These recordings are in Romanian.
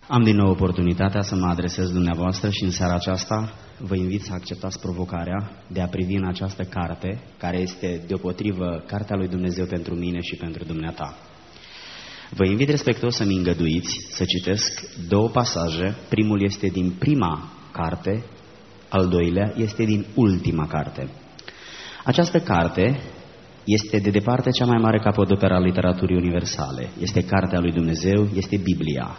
Am din nou oportunitatea să mă adresez dumneavoastră și în seara aceasta vă invit să acceptați provocarea de a privi în această carte, care este deopotrivă Cartea lui Dumnezeu pentru mine și pentru dumneata. Vă invit respectuos să-mi îngăduiți să citesc două pasaje. Primul este din prima carte, al doilea este din ultima carte. Această carte este de departe cea mai mare capodoperă a literaturii universale. Este Cartea lui Dumnezeu, este Biblia.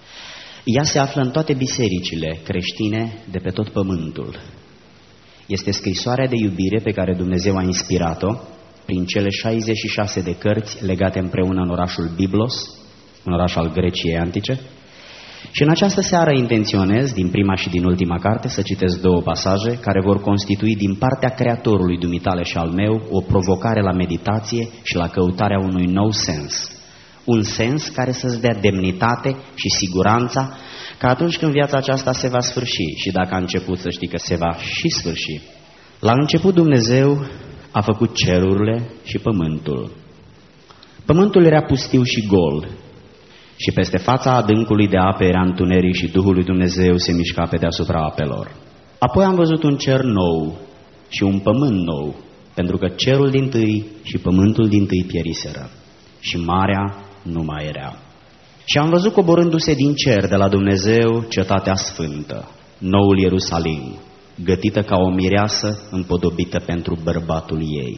Ea se află în toate bisericile creștine de pe tot pământul. Este scrisoarea de iubire pe care Dumnezeu a inspirat-o prin cele 66 de cărți legate împreună în orașul Biblos, un oraș al Greciei antice. Și în această seară intenționez, din prima și din ultima carte, să citesc două pasaje care vor constitui din partea Creatorului dumitale și al meu o provocare la meditație și la căutarea unui nou sens. Un sens care să-ți dea demnitate și siguranța că atunci când viața aceasta se va sfârși, și dacă a început, să știi că se va și sfârși. La început Dumnezeu a făcut cerurile și pământul. Pământul era pustiu și gol și peste fața adâncului de ape era întuneric și Duhul lui Dumnezeu se mișca pe deasupra apelor. Apoi am văzut un cer nou și un pământ nou, pentru că cerul dintâi și pământul dintâi pieriseră și marea nu mai era. Și am văzut coborându-se din cer de la Dumnezeu cetatea sfântă, noul Ierusalim, gătită ca o mireasă împodobită pentru bărbatul ei.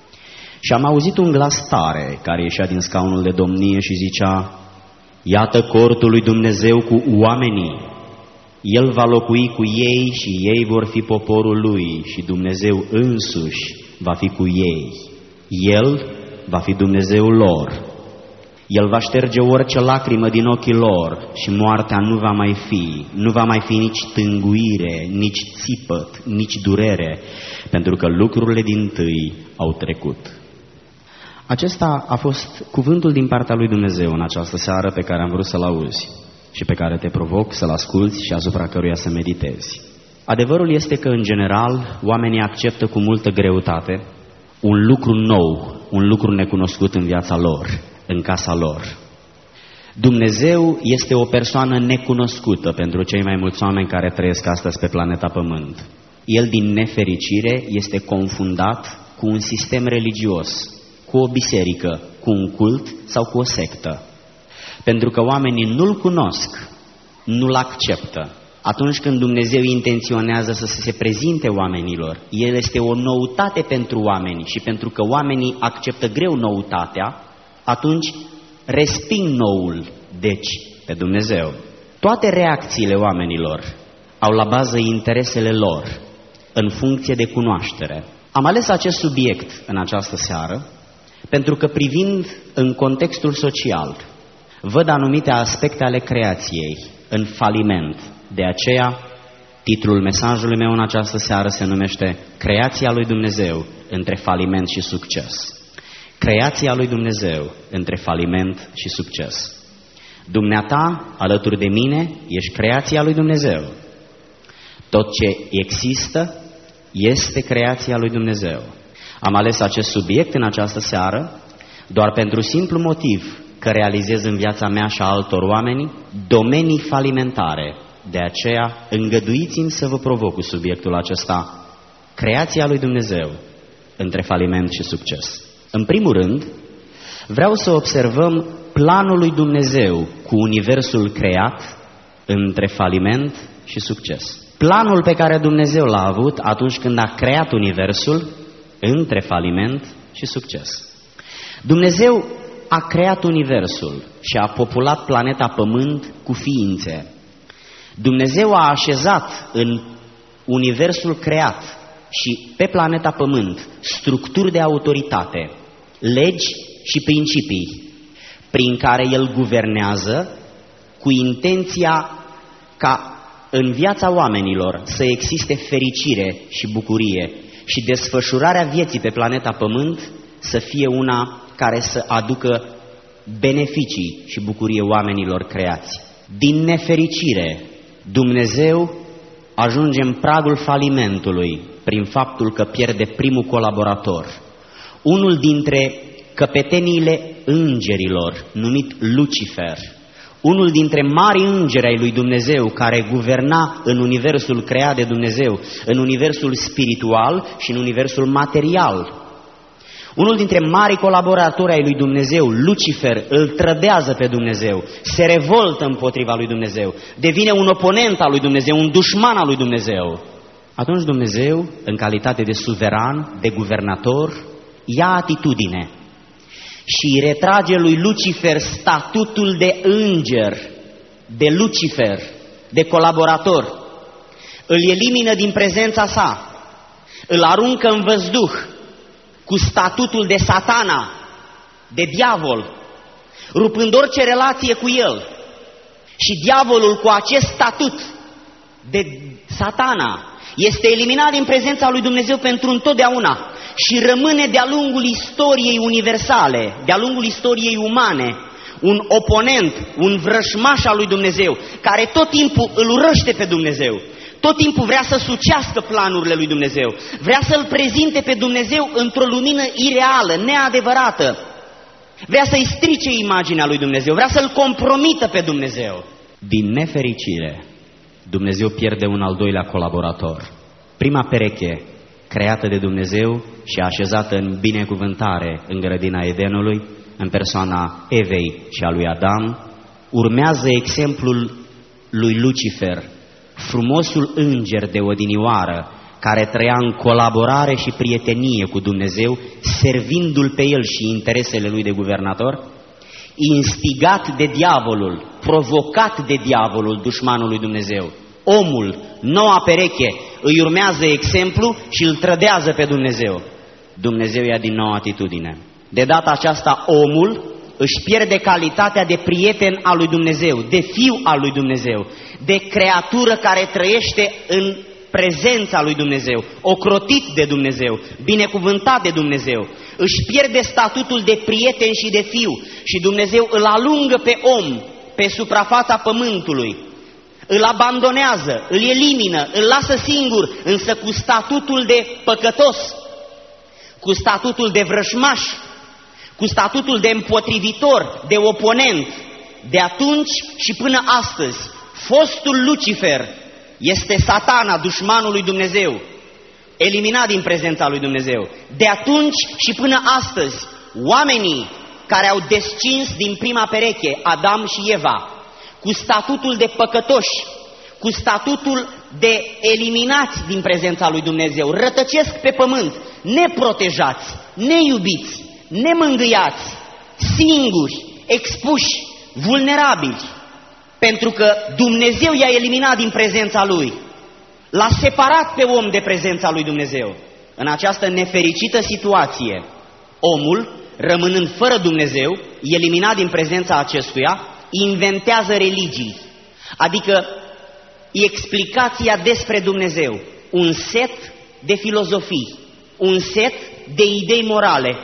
Și am auzit un glas tare care ieșea din scaunul de domnie și zicea: iată cortul lui Dumnezeu cu oamenii, El va locui cu ei și ei vor fi poporul lui și Dumnezeu însuși va fi cu ei. El va fi Dumnezeul lor. El va șterge orice lacrimă din ochii lor și moartea nu va mai fi. Nu va mai fi nici tânguire, nici țipăt, nici durere, pentru că lucrurile dintâi au trecut. Acesta a fost cuvântul din partea lui Dumnezeu în această seară pe care am vrut să-l auzi și pe care te provoc să-l asculți și asupra căruia să meditezi. Adevărul este că, în general, oamenii acceptă cu multă greutate un lucru nou, un lucru necunoscut în viața lor, în casa lor. Dumnezeu este o persoană necunoscută pentru cei mai mulți oameni care trăiesc astăzi pe planeta Pământ. El, din nefericire, este confundat cu un sistem religios, cu o biserică, cu un cult sau cu o sectă. Pentru că oamenii nu-L cunosc, nu-L acceptă. Atunci când Dumnezeu intenționează să se prezinte oamenilor, El este o noutate pentru oameni și pentru că oamenii acceptă greu noutatea, atunci resping noul, deci pe Dumnezeu. Toate reacțiile oamenilor au la bază interesele lor în funcție de cunoaștere. Am ales acest subiect în această seară pentru că, privind în contextul social, văd anumite aspecte ale creației în faliment. De aceea, titlul mesajului meu în această seară se numește Creația lui Dumnezeu între faliment și succes. Creația lui Dumnezeu între faliment și succes. Dumneata, alături de mine, ești creația lui Dumnezeu. Tot ce există este creația lui Dumnezeu. Am ales acest subiect în această seară doar pentru simplu motiv că realizez în viața mea și a altor oameni domenii falimentare. De aceea, îngăduiți-mi să vă provoc cu subiectul acesta, creația lui Dumnezeu între faliment și succes. În primul rând, vreau să observăm planul lui Dumnezeu cu universul creat între faliment și succes. Planul pe care Dumnezeu l-a avut atunci când a creat universul între faliment și succes. Dumnezeu a creat universul și a populat planeta Pământ cu ființe. Dumnezeu a așezat în universul creat și pe planeta Pământ structuri de autoritate, legi și principii prin care El guvernează cu intenția ca în viața oamenilor să existe fericire și bucurie și desfășurarea vieții pe planeta Pământ să fie una care să aducă beneficii și bucurie oamenilor creați. Din nefericire, Dumnezeu ajunge în pragul falimentului prin faptul că pierde primul colaborator. Unul dintre căpeteniile îngerilor, numit Lucifer, unul dintre mari îngeri ai lui Dumnezeu care guverna în universul creat de Dumnezeu, în universul spiritual și în universul material. Unul dintre mari colaboratori ai lui Dumnezeu, Lucifer, îl trădează pe Dumnezeu, se revoltă împotriva lui Dumnezeu, devine un oponent al lui Dumnezeu, un dușman al lui Dumnezeu. Atunci Dumnezeu, în calitate de suveran, de guvernator, ia atitudine și îi retrage lui Lucifer statutul de înger, de Lucifer, de colaborator. Îl elimină din prezența sa, îl aruncă în văzduh cu statutul de satana, de diavol, rupând orice relație cu el. Și diavolul cu acest statut de satana este eliminat din prezența lui Dumnezeu pentru întotdeauna și rămâne de-a lungul istoriei universale, de-a lungul istoriei umane, un oponent, un vrășmaș al lui Dumnezeu, care tot timpul îl urăște pe Dumnezeu, tot timpul vrea să sucească planurile lui Dumnezeu, vrea să-L prezinte pe Dumnezeu într-o lumină ireală, neadevărată, vrea să-i strice imaginea lui Dumnezeu, vrea să-L compromită pe Dumnezeu. Din nefericire, Dumnezeu pierde un al doilea colaborator. Prima pereche creată de Dumnezeu și așezată în binecuvântare în grădina Edenului, în persoana Evei și a lui Adam, urmează exemplul lui Lucifer, frumosul înger de odinioară, care trăia în colaborare și prietenie cu Dumnezeu, servindu-l pe el și interesele lui de guvernator, instigat de diavolul, provocat de diavolul, dușmanul lui Dumnezeu. Omul, noua pereche, îi urmează exemplu și îl trădează pe Dumnezeu. Dumnezeu ia din nou atitudine. De data aceasta omul își pierde calitatea de prieten al lui Dumnezeu, de fiu al lui Dumnezeu, de creatură care trăiește în prezența lui Dumnezeu, ocrotit de Dumnezeu, binecuvântat de Dumnezeu. Își pierde statutul de prieten și de fiu și Dumnezeu îl alungă pe om pe suprafața pământului. Îl abandonează, îl elimină, îl lasă singur, însă cu statutul de păcătos, cu statutul de vrășmaș, cu statutul de împotrivitor, de oponent. De atunci și până astăzi, fostul Lucifer este satana, dușmanul lui Dumnezeu, eliminat din prezența lui Dumnezeu. De atunci și până astăzi, oamenii care au descins din prima pereche, Adam și Eva, cu statutul de păcătoși, cu statutul de eliminați din prezența lui Dumnezeu, rătăcesc pe pământ, neprotejați, neiubiți, nemângâiați, singuri, expuși, vulnerabili, pentru că Dumnezeu i-a eliminat din prezența Lui, l-a separat pe om de prezența lui Dumnezeu. În această nefericită situație, omul, rămânând fără Dumnezeu, eliminat din prezența acestuia, inventează religii, adică explicația despre Dumnezeu, un set de filozofii, un set de idei morale.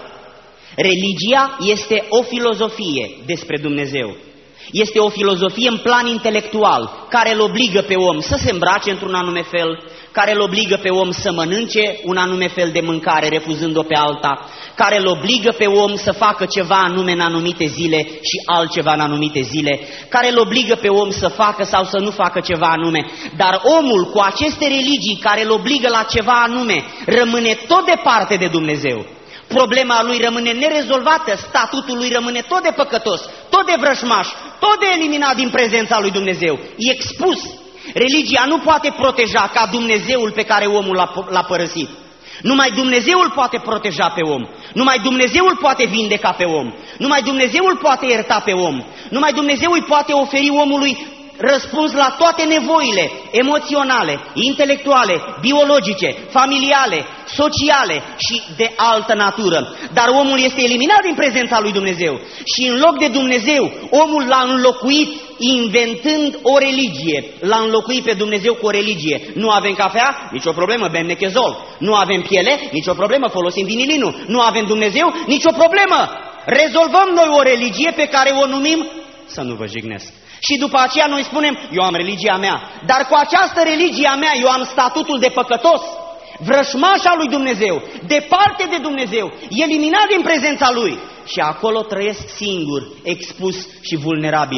Religia este o filozofie despre Dumnezeu. Este o filozofie în plan intelectual, care îl obligă pe om să se îmbrace într-un anume fel, care îl obligă pe om să mănânce un anume fel de mâncare, refuzând-o pe alta, care îl obligă pe om să facă ceva anume în anumite zile și altceva în anumite zile, care îl obligă pe om să facă sau să nu facă ceva anume. Dar omul cu aceste religii care îl obligă la ceva anume rămâne tot departe de Dumnezeu. Problema lui rămâne nerezolvată, statutul lui rămâne tot de păcătos, tot de vrășmaș, tot de eliminat din prezența lui Dumnezeu. E expus. Religia nu poate proteja ca Dumnezeul pe care omul l-a părăsit. Numai Dumnezeul poate proteja pe om. Numai Dumnezeul poate vindeca pe om. Numai Dumnezeul poate ierta pe om. Numai Dumnezeu îi poate oferi omului răspuns la toate nevoile emoționale, intelectuale, biologice, familiale, sociale și de altă natură. Dar omul este eliminat din prezența lui Dumnezeu și în loc de Dumnezeu, omul l-a înlocuit inventând o religie. L-a înlocuit pe Dumnezeu cu o religie. Nu avem cafea? Nicio problemă, bem nechezol. Nu avem piele? Nicio problemă, folosim vinilinul. Nu avem Dumnezeu? Nicio problemă. Rezolvăm noi o religie pe care o numim, să nu vă jignesc, și după aceea noi spunem, eu am religia mea, dar cu această religie a mea eu am statutul de păcătos, vrășmaș al lui Dumnezeu, departe de Dumnezeu, eliminat din prezența Lui. Și acolo trăiesc singur, expus și vulnerabil,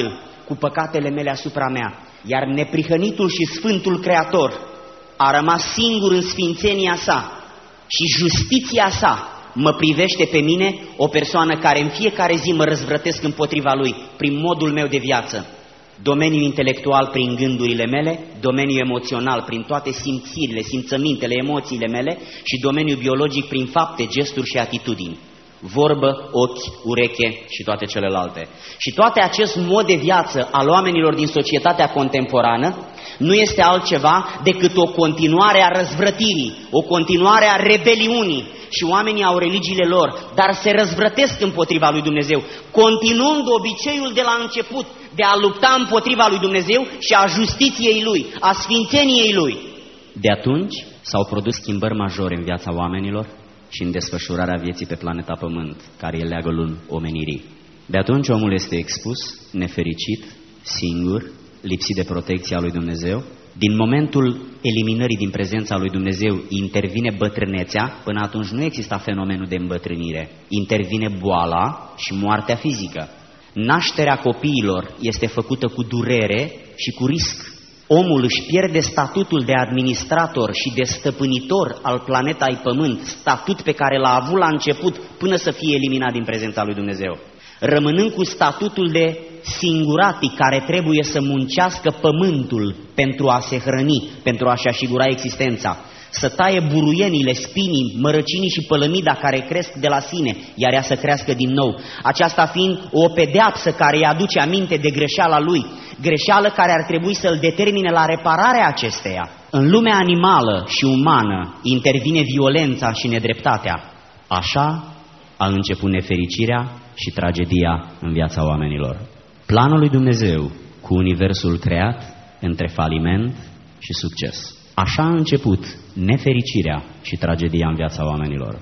cu păcatele mele asupra mea, iar neprihănitul și sfântul Creator a rămas singur în sfințenia sa și justiția sa mă privește pe mine, o persoană care în fiecare zi mă răzvrătesc împotriva lui prin modul meu de viață. Domeniul intelectual prin gândurile mele, domeniul emoțional prin toate simțirile, simțămintele, emoțiile mele și domeniul biologic prin fapte, gesturi și atitudini. Vorbă, ochi, ureche și toate celelalte. Și toate acest mod de viață al oamenilor din societatea contemporană nu este altceva decât o continuare a răzvrătirii, o continuare a rebeliunii. Și oamenii au religiile lor, dar se răzvrătesc împotriva lui Dumnezeu, continuând obiceiul de la început de a lupta împotriva lui Dumnezeu și a justiției Lui, a sfințeniei Lui. De atunci s-au produs schimbări majore în viața oamenilor și în desfășurarea vieții pe planeta Pământ, care e leagălul omenirii. De atunci omul este expus, nefericit, singur, lipsit de protecția lui Dumnezeu. Din momentul eliminării din prezența lui Dumnezeu intervine bătrânețea, până atunci nu exista fenomenul de îmbătrânire. Intervine boala și moartea fizică. Nașterea copiilor este făcută cu durere și cu risc. Omul își pierde statutul de administrator și de stăpânitor al planetei Pământ, statut pe care l-a avut la început până să fie eliminat din prezența lui Dumnezeu, rămânând cu statutul de singuratic care trebuie să muncească pământul pentru a se hrăni, pentru a-și asigura existența, să taie buruienile, spinii, mărăcinii și pălămida care cresc de la sine, iar ea să crească din nou, aceasta fiind o pedeapsă care îi aduce aminte de greșeala lui, greșeală care ar trebui să-l determine la repararea acesteia. În lumea animală și umană intervine violența și nedreptatea. Așa a început nefericirea și tragedia în viața oamenilor. Planul lui Dumnezeu cu universul creat între faliment și succes. Așa a început nefericirea și tragedia în viața oamenilor.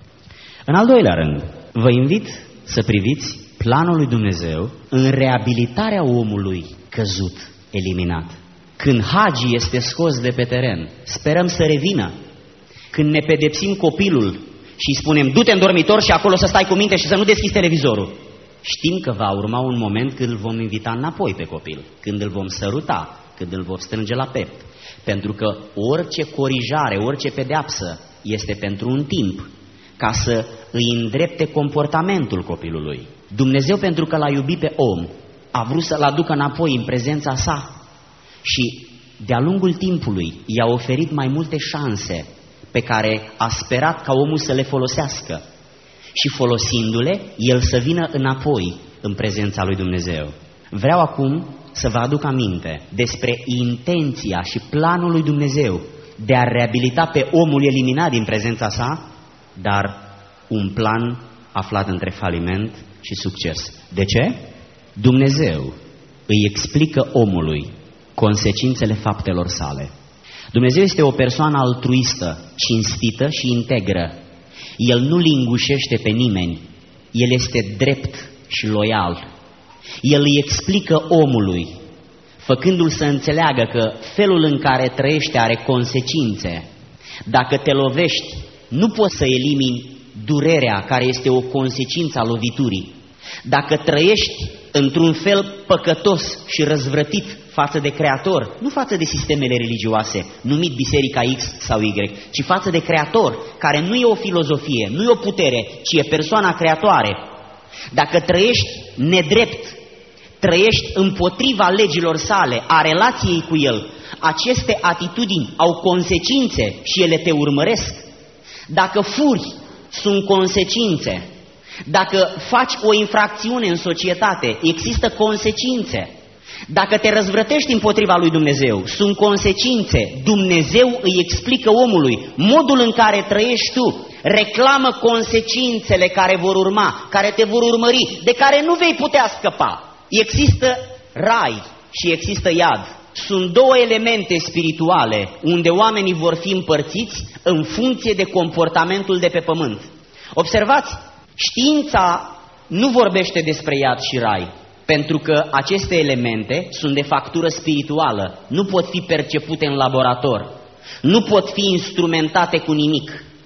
În al doilea rând, vă invit să priviți planul lui Dumnezeu în reabilitarea omului căzut, eliminat. Când Hagi este scos de pe teren, sperăm să revină. Când ne pedepsim copilul și îi spunem, du-te în dormitor și acolo să stai cu minte și să nu deschizi televizorul, știm că va urma un moment când îl vom invita înapoi pe copil, când îl vom săruta, când îl vom strânge la piept. Pentru că orice corijare, orice pedeapsă este pentru un timp, ca să îi îndrepte comportamentul copilului. Dumnezeu, pentru că l-a iubit pe om, a vrut să-l aducă înapoi în prezența sa și de-a lungul timpului i-a oferit mai multe șanse pe care a sperat ca omul să le folosească și folosindu-le, el să vină înapoi în prezența lui Dumnezeu. Vreau acum să vă aduc aminte despre intenția și planul lui Dumnezeu de a reabilita pe omul eliminat din prezența sa, dar un plan aflat între faliment și succes. De ce? Dumnezeu îi explică omului consecințele faptelor sale. Dumnezeu este o persoană altruistă, cinstită și integră. El nu lingușește pe nimeni, El este drept și loial. El îi explică omului, făcându-l să înțeleagă că felul în care trăiește are consecințe. Dacă te lovești, nu poți să elimini durerea care este o consecință a loviturii. Dacă trăiești într-un fel păcătos și răzvrătit față de Creator, nu față de sistemele religioase, numit Biserica X sau Y, ci față de Creator, care nu e o filozofie, nu e o putere, ci e persoana creatoare. Dacă trăiești nedrept, trăiești împotriva legilor sale, a relației cu El, aceste atitudini au consecințe și ele te urmăresc. Dacă furi, sunt consecințe. Dacă faci o infracțiune în societate, există consecințe. Dacă te răzvrătești împotriva lui Dumnezeu, sunt consecințe. Dumnezeu îi explică omului modul în care trăiești tu, reclamă consecințele care vor urma, care te vor urmări, de care nu vei putea scăpa. Există rai și există iad. Sunt două elemente spirituale unde oamenii vor fi împărțiți în funcție de comportamentul de pe pământ. Observați, știința nu vorbește despre iad și rai, pentru că aceste elemente sunt de factură spirituală, nu pot fi percepute în laborator, nu pot fi instrumentate cu nimic.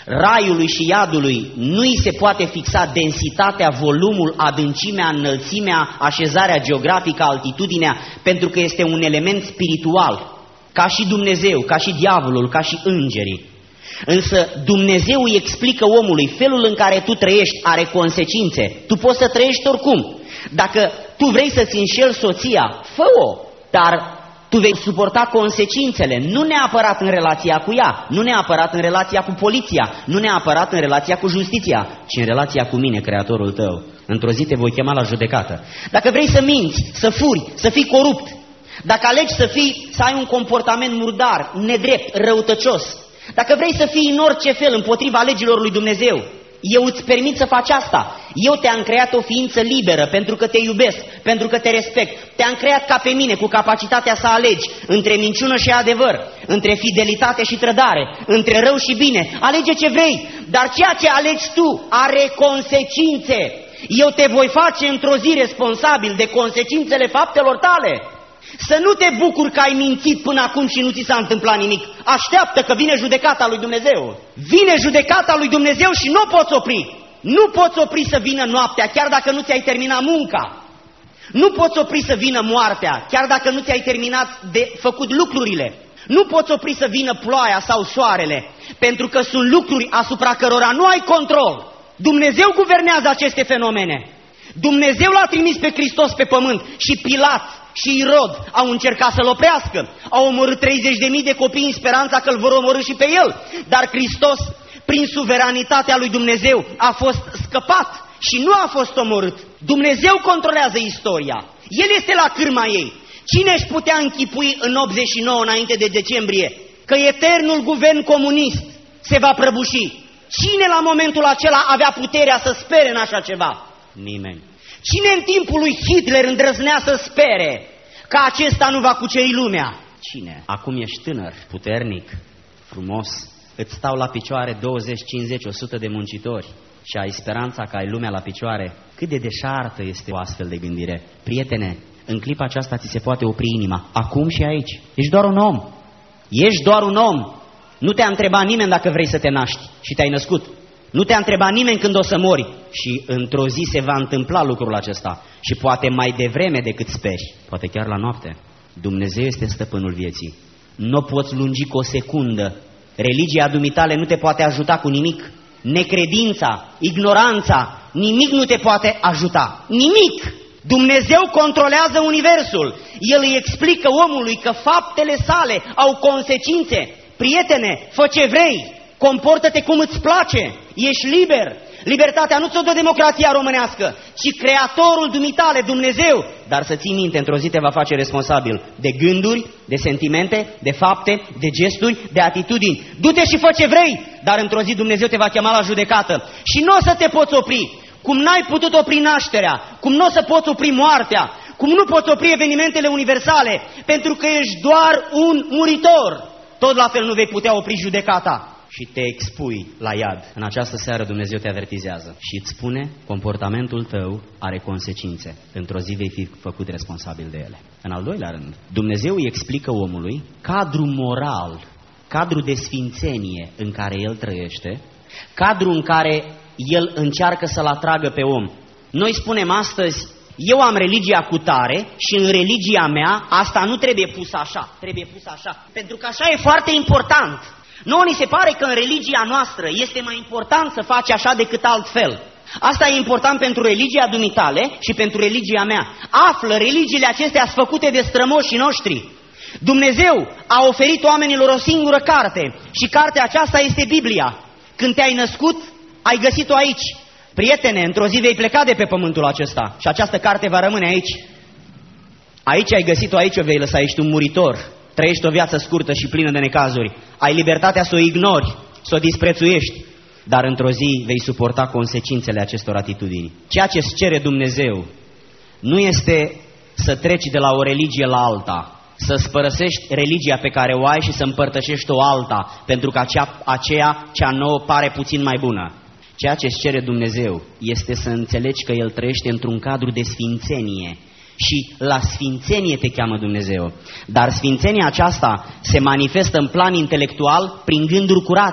raiului și iadului nu îi se poate fixa densitatea, volumul, adâncimea, înălțimea, așezarea geografică, altitudinea, pentru că este un element spiritual, ca și Dumnezeu, ca și diavolul, ca și îngerii. Însă Dumnezeu îi explică omului, felul în care tu trăiești are consecințe. Tu poți să trăiești oricum. Dacă tu vrei să-ți înșeli soția, fă-o, dar tu vei suporta consecințele, nu neapărat în relația cu ea, nu neapărat în relația cu poliția, nu neapărat în relația cu justiția, ci în relația cu mine, Creatorul tău. Într-o zi te voi chema la judecată. Dacă vrei să minți, să furi, să fii corupt, dacă alegi să ai un comportament murdar, nedrept, răutăcios, dacă vrei să fii în orice fel împotriva legilor lui Dumnezeu, eu îți permit să faci asta. Eu te-am creat o ființă liberă pentru că te iubesc, pentru că te respect. Te-am creat ca pe mine, cu capacitatea să alegi între minciună și adevăr, între fidelitate și trădare, între rău și bine. Alege ce vrei, dar ceea ce alegi tu are consecințe. Eu te voi face într-o zi responsabil de consecințele faptelor tale. Să nu te bucuri că ai mințit până acum și nu ți s-a întâmplat nimic. Așteaptă că vine judecata lui Dumnezeu. Vine judecata lui Dumnezeu și nu o poți opri. Nu poți opri să vină noaptea, chiar dacă nu ți-ai terminat munca. Nu poți opri să vină moartea, chiar dacă nu ți-ai terminat de făcut lucrurile. Nu poți opri să vină ploaia sau soarele, pentru că sunt lucruri asupra cărora nu ai control. Dumnezeu guvernează aceste fenomene. Dumnezeu l-a trimis pe Hristos pe pământ și Pilat și Irod au încercat să-l oprească. Au omorât 30.000 de copii în speranța că îl vor omorî și pe el. Dar Hristos, prin suveranitatea lui Dumnezeu, a fost scăpat și nu a fost omorât. Dumnezeu controlează istoria. El este la cârma ei. Cine își putea închipui în 89 înainte de decembrie că eternul guvern comunist se va prăbuși? Cine la momentul acela avea puterea să spere în așa ceva? Nimeni. Cine în timpul lui Hitler îndrăznea să spere că acesta nu va cuceri lumea? Cine? Acum ești tânăr, puternic, frumos, îți stau la picioare 20, 50, 100 de muncitori și ai speranța că ai lumea la picioare. Cât de deșartă este o astfel de gândire. Prietene, în clipa aceasta ți se poate opri inima, acum și aici. Ești doar un om. Ești doar un om. Nu te-a întrebat nimeni dacă vrei să te naști și te-ai născut. Nu te-a întrebat nimeni când o să mori și într-o zi se va întâmpla lucrul acesta și poate mai devreme decât speri, poate chiar la noapte. Dumnezeu este stăpânul vieții. Nu poți lungi cu o secundă. Religia dumitale nu te poate ajuta cu nimic. Necredința, ignoranța, nimic nu te poate ajuta. Nimic! Dumnezeu controlează universul. El îi explică omului că faptele sale au consecințe. Prietene, fă ce vrei, comportă-te cum îți place, ești liber. Libertatea nu ți-o dă democrația românească, ci Creatorul dumitale, Dumnezeu. Dar să ții minte, într-o zi te va face responsabil de gânduri, de sentimente, de fapte, de gesturi, de atitudini. Du-te și fă ce vrei, dar într-o zi Dumnezeu te va chema la judecată. Și nu o să te poți opri. Cum n-ai putut opri nașterea, cum nu o să poți opri moartea, cum nu poți opri evenimentele universale, pentru că ești doar un muritor, tot la fel nu vei putea opri judecata. Și te expui la iad. În această seară Dumnezeu te avertizează și îți spune, comportamentul tău are consecințe. Într-o zi vei fi făcut responsabil de ele. În al doilea rând, Dumnezeu îi explică omului cadrul moral, cadrul de sfințenie în care el trăiește, cadrul în care el încearcă să-l atragă pe om. Noi spunem astăzi, eu am religia cu tare și în religia mea asta nu trebuie pus așa, trebuie pus așa, pentru că așa e foarte important. Nouă ni se pare că în religia noastră este mai important să faci așa decât altfel. Asta e important pentru religia dumitale și pentru religia mea. Află, religiile acestea sunt făcute de strămoșii noștri. Dumnezeu a oferit oamenilor o singură carte și cartea aceasta este Biblia. Când te-ai născut, ai găsit-o aici. Prietene, într-o zi vei pleca de pe pământul acesta și această carte va rămâne aici. Aici ai găsit-o, aici o vei lăsa, ești un muritor. Trăiești o viață scurtă și plină de necazuri. Ai libertatea să o ignori, să o disprețuiești, dar într-o zi vei suporta consecințele acestor atitudini. Ceea ce îți cere Dumnezeu nu este să treci de la o religie la alta, să-ți părăsești religia pe care o ai și să împărtășești o alta, pentru că aceea cea nouă pare puțin mai bună. Ceea ce îți cere Dumnezeu este să înțelegi că El trăiește într-un cadru de sfințenie. Și la sfințenie te cheamă Dumnezeu. Dar sfințenia aceasta se manifestă în plan intelectual prin gânduri curate,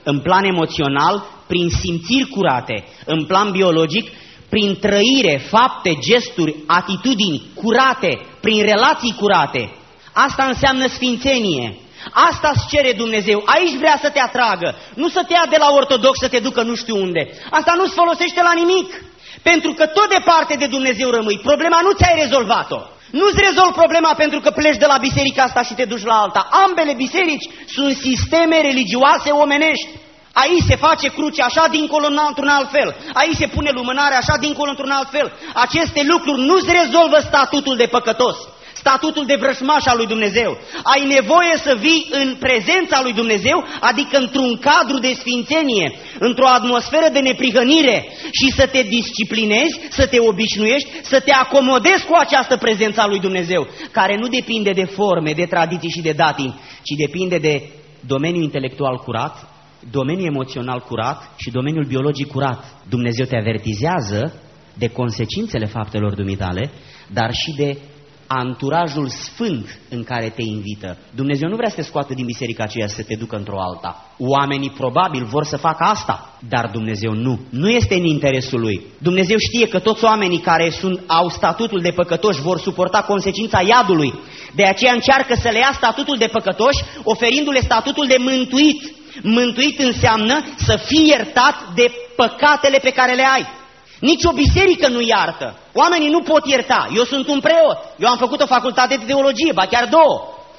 în plan emoțional, prin simțiri curate, în plan biologic, prin trăire, fapte, gesturi, atitudini curate, prin relații curate. Asta înseamnă sfințenie. Asta îți cere Dumnezeu. Aici vrea să te atragă. Nu să te ia de la ortodox să te ducă nu știu unde. Asta nu-ți folosește la nimic. Pentru că tot departe de Dumnezeu rămâi. Problema nu ți-ai rezolvat-o. Nu-ți rezolvi problema pentru că pleci de la biserica asta și te duci la alta. Ambele biserici sunt sisteme religioase omenești. Aici se face cruce așa, dincolo într-un alt fel. Aici se pune lumânare așa, dincolo într-un alt fel. Aceste lucruri nu-ți rezolvă statutul de păcătos, statutul de vrășmaș al lui Dumnezeu. Ai nevoie să vii în prezența lui Dumnezeu, adică într-un cadru de sfințenie, într-o atmosferă de neprihănire și să te disciplinezi, să te obișnuiești, să te acomodezi cu această prezență a lui Dumnezeu, care nu depinde de forme, de tradiții și de datini, ci depinde de domeniul intelectual curat, domeniul emoțional curat și domeniul biologic curat. Dumnezeu te avertizează de consecințele faptelor dumitale, dar și de anturajul sfânt în care te invită. Dumnezeu nu vrea să te scoată din biserica aceea să te ducă într-o alta. Oamenii probabil vor să facă asta, dar Dumnezeu nu. Nu este în interesul Lui. Dumnezeu știe că toți oamenii care au statutul de păcătoși vor suporta consecința iadului. De aceea încearcă să le ia statutul de păcătoși, oferindu-le statutul de mântuit. Mântuit înseamnă să fii iertat de păcatele pe care le ai. Nici o biserică nu iartă. Oamenii nu pot ierta. Eu sunt un preot. Eu am făcut o facultate de teologie, ba chiar 2.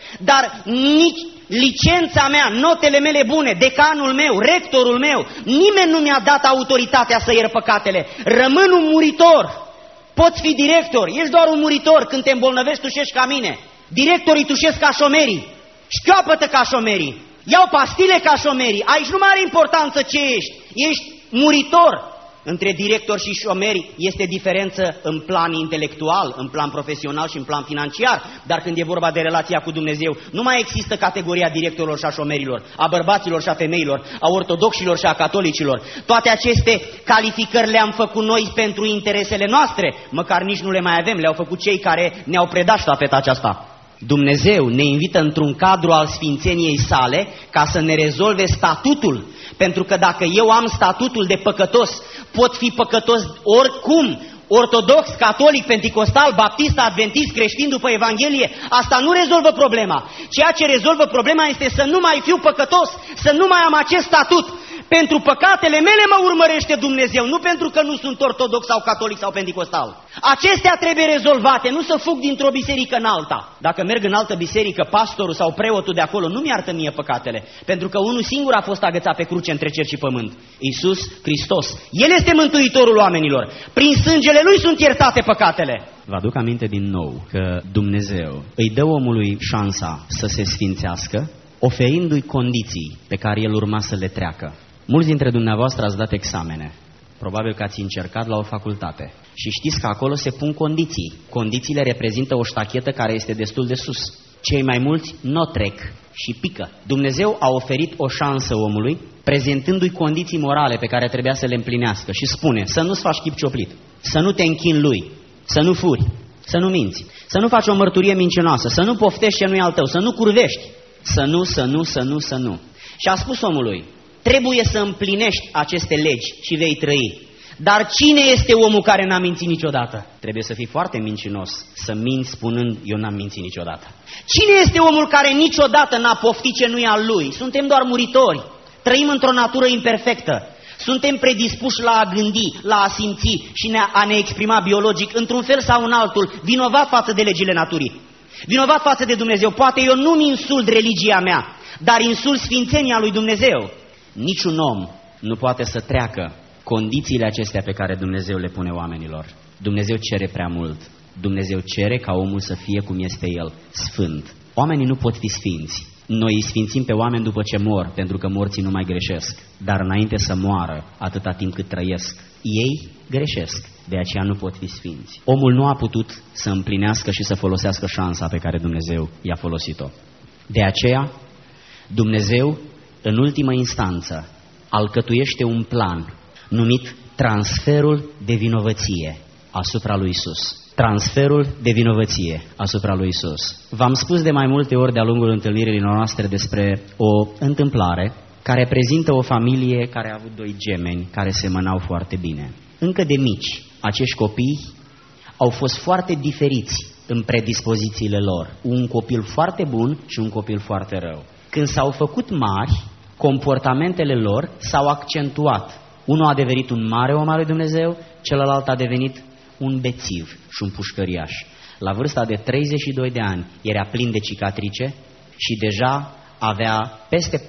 Dar nici licența mea, notele mele bune, decanul meu, rectorul meu, nimeni nu mi-a dat autoritatea să iert păcatele. Rămân un muritor. Poți fi director, ești doar un muritor. Când te îmbolnăvești, tușești ca mine. Directorii tușesc ca șomerii. Șchiopătă ca șomerii. Iau pastile ca șomerii. Aici nu mai are importanță ce ești. Ești muritor. Între director și șomeri este diferență în plan intelectual, în plan profesional și în plan financiar, dar când e vorba de relația cu Dumnezeu, nu mai există categoria directorilor și a șomerilor, a bărbaților și a femeilor, a ortodoxilor și a catolicilor. Toate aceste calificări le-am făcut noi pentru interesele noastre, măcar nici nu le mai avem, le-au făcut cei care ne-au predat ștafeta aceasta. Dumnezeu ne invită într-un cadru al sfințeniei sale ca să ne rezolve statutul, pentru că dacă eu am statutul de păcătos, pot fi păcătos oricum, ortodox, catolic, penticostal, baptist, adventist, creștin după Evanghelie, asta nu rezolvă problema. Ceea ce rezolvă problema este să nu mai fiu păcătos, să nu mai am acest statut. Pentru păcatele mele mă urmărește Dumnezeu, nu pentru că nu sunt ortodox sau catolic sau penticostal. Acestea trebuie rezolvate, nu să fug dintr-o biserică în alta. Dacă merg în altă biserică, pastorul sau preotul de acolo nu mi-iartă mie păcatele, pentru că unul singur a fost agățat pe cruce între cer și pământ, Iisus Hristos. El este mântuitorul oamenilor. Prin sângele Lui sunt iertate păcatele. Vă aduc aminte din nou că Dumnezeu îi dă omului șansa să se sfințească, oferindu-i condiții pe care el urma să le treacă. Mulți dintre dumneavoastră ați dat examene. Probabil că ați încercat la o facultate. Și știți că acolo se pun condiții. Condițiile reprezintă o ștachetă care este destul de sus. Cei mai mulți nu trec și pică. Dumnezeu a oferit o șansă omului, prezentându-i condiții morale pe care trebuia să le împlinească. Și spune, să nu-ți faci chip cioplit, să nu te închini lui, să nu furi, să nu minți, să nu faci o mărturie mincinoasă, să nu poftești ce nu e al tău, să nu curvești, să nu. Și a spus omului, trebuie să împlinești aceste legi și vei trăi. Dar cine este omul care n-a mințit niciodată? Trebuie să fii foarte mincinos, să minți spunând, eu n-am mințit niciodată. Cine este omul care niciodată n-a poftit ce nu e al lui? Suntem doar muritori, trăim într-o natură imperfectă. Suntem predispuși la a gândi, la a simți și a ne exprima biologic într-un fel sau în altul, vinovat față de legile naturii, vinovat față de Dumnezeu. Poate eu nu-mi insult religia mea, dar insult sfințenia lui Dumnezeu. Niciun om nu poate să treacă condițiile acestea pe care Dumnezeu le pune oamenilor. Dumnezeu cere prea mult. Dumnezeu cere ca omul să fie cum este el, sfânt. Oamenii nu pot fi sfinți. Noi îi sfințim pe oameni după ce mor, pentru că morții nu mai greșesc. Dar înainte să moară, atâta timp cât trăiesc, ei greșesc. De aceea nu pot fi sfinți. Omul nu a putut să împlinească și să folosească șansa pe care Dumnezeu i-a folosit-o. De aceea, Dumnezeu, în ultimă instanță, alcătuiește un plan numit transferul de vinovăție asupra lui Isus. Transferul de vinovăție asupra lui Isus. V-am spus de mai multe ori de-a lungul întâlnirilor noastre despre o întâmplare care prezintă o familie care a avut 2 gemeni care semănau foarte bine. Încă de mici, acești copii au fost foarte diferiți în predispozițiile lor. Un copil foarte bun și un copil foarte rău. Când s-au făcut mari, comportamentele lor s-au accentuat. Unul a devenit un mare om al lui Dumnezeu, celălalt a devenit un bețiv și un pușcăriaș. La vârsta de 32 de ani era plin de cicatrice și deja avea peste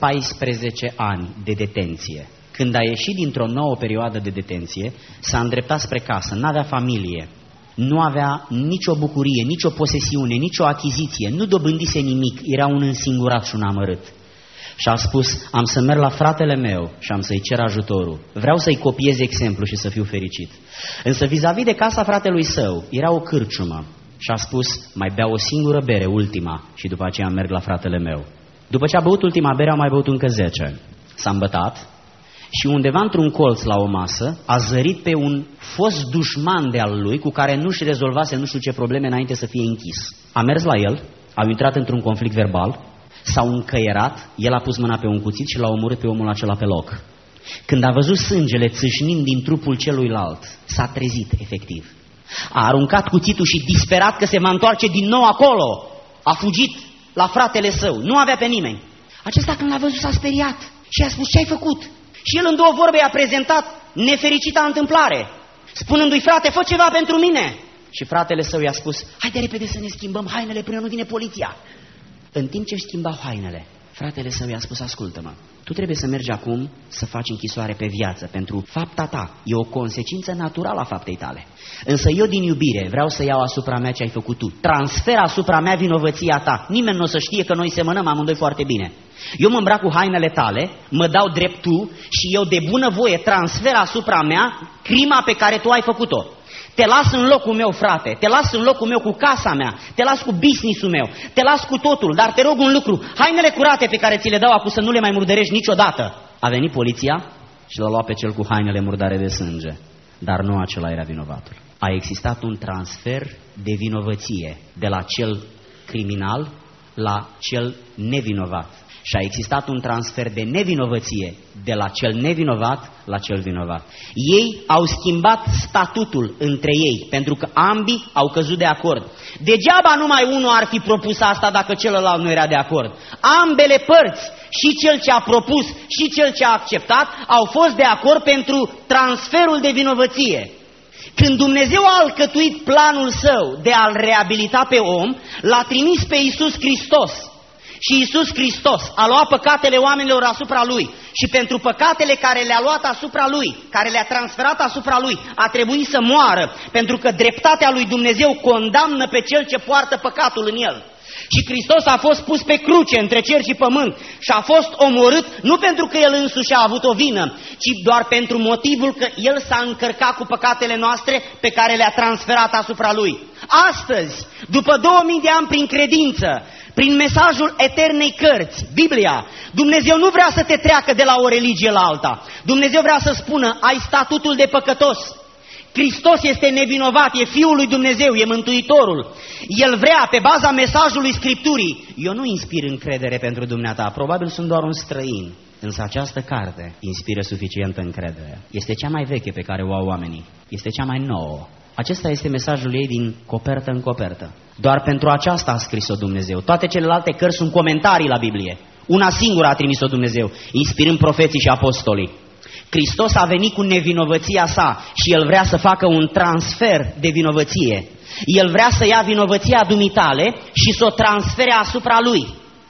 14 ani de detenție. Când a ieșit dintr-o nouă perioadă de detenție, s-a îndreptat spre casă, n-avea familie, nu avea nicio bucurie, nicio posesiune, nicio achiziție, nu dobândise nimic, era un însingurat și un amărât. Și a spus, am să merg la fratele meu și am să-i cer ajutorul. Vreau să-i copiez exemplu și să fiu fericit. Însă vis-a-vis de casa fratelui său, era o cârciumă și a spus, mai beau o singură bere, ultima, și după aceea merg la fratele meu. După ce a băut ultima bere, a mai băut încă 10. S-a îmbătat și undeva într-un colț la o masă a zărit pe un fost dușman de al lui cu care nu-și rezolvase nu știu ce probleme înainte să fie închis. A mers la el, au intrat într-un conflict verbal, s-au încăierat, el a pus mâna pe un cuțit și l-a omorât pe omul acela pe loc. Când a văzut sângele țâșnind din trupul celuilalt, s-a trezit efectiv. A aruncat cuțitul și disperat că se va întoarce din nou acolo, a fugit la fratele său, nu avea pe nimeni. Acesta când l-a văzut s-a speriat și a spus, ce ai făcut? Și el în 2 vorbe i-a prezentat nefericita întâmplare, spunându-i, frate, fă ceva pentru mine. Și fratele său i-a spus, haide repede să ne schimbăm hainele până nu vine poliția. În timp ce își schimbau hainele, fratele său i-a spus, ascultă-mă, tu trebuie să mergi acum să faci închisoare pe viață pentru fapta ta. E o consecință naturală a faptei tale. Însă eu din iubire vreau să iau asupra mea ce ai făcut tu. Transfer asupra mea vinovăția ta. Nimeni nu o să știe că noi semănăm amândoi foarte bine. Eu mă îmbrac cu hainele tale, mă dau drept tu și eu de bunăvoie transfer asupra mea crima pe care tu ai făcut-o. Te las în locul meu, frate, te las în locul meu cu casa mea, te las cu business-ul meu, te las cu totul, dar te rog un lucru, hainele curate pe care ți le dau acum să nu le mai murdărești niciodată. A venit poliția și l-a luat pe cel cu hainele murdare de sânge, dar nu acela era vinovatul. A existat un transfer de vinovăție de la cel criminal la cel nevinovat. Și a existat un transfer de nevinovăție de la cel nevinovat la cel vinovat. Ei au schimbat statutul între ei, pentru că ambii au căzut de acord. Degeaba numai unul ar fi propus asta dacă celălalt nu era de acord. Ambele părți, și cel ce a propus și cel ce a acceptat, au fost de acord pentru transferul de vinovăție. Când Dumnezeu a alcătuit planul său de a-l reabilita pe om, l-a trimis pe Iisus Hristos. Și Iisus Hristos a luat păcatele oamenilor asupra Lui și pentru păcatele care le-a luat asupra Lui, care le-a transferat asupra Lui, a trebuit să moară, pentru că dreptatea lui Dumnezeu condamnă pe cel ce poartă păcatul în el. Și Hristos a fost pus pe cruce între cer și pământ și a fost omorât nu pentru că El însuși a avut o vină, ci doar pentru motivul că El s-a încărcat cu păcatele noastre pe care le-a transferat asupra Lui. Astăzi, după 2000 de ani prin credință, prin mesajul eternei cărți, Biblia, Dumnezeu nu vrea să te treacă de la o religie la alta. Dumnezeu vrea să spună, ai statutul de păcătos. Hristos este nevinovat, e Fiul lui Dumnezeu, e Mântuitorul. El vrea, pe baza mesajului Scripturii, eu nu inspir încredere pentru dumneata, probabil sunt doar un străin. Însă această carte inspiră suficientă încredere. Este cea mai veche pe care o au oamenii, este cea mai nouă. Acesta este mesajul ei din copertă în copertă. Doar pentru aceasta a scris-o Dumnezeu. Toate celelalte cărți sunt comentarii la Biblie. Una singură a trimis-o Dumnezeu, inspirând profeții și apostolii. Hristos a venit cu nevinovăția sa și El vrea să facă un transfer de vinovăție. El vrea să ia vinovăția dumitale și să o transfere asupra Lui.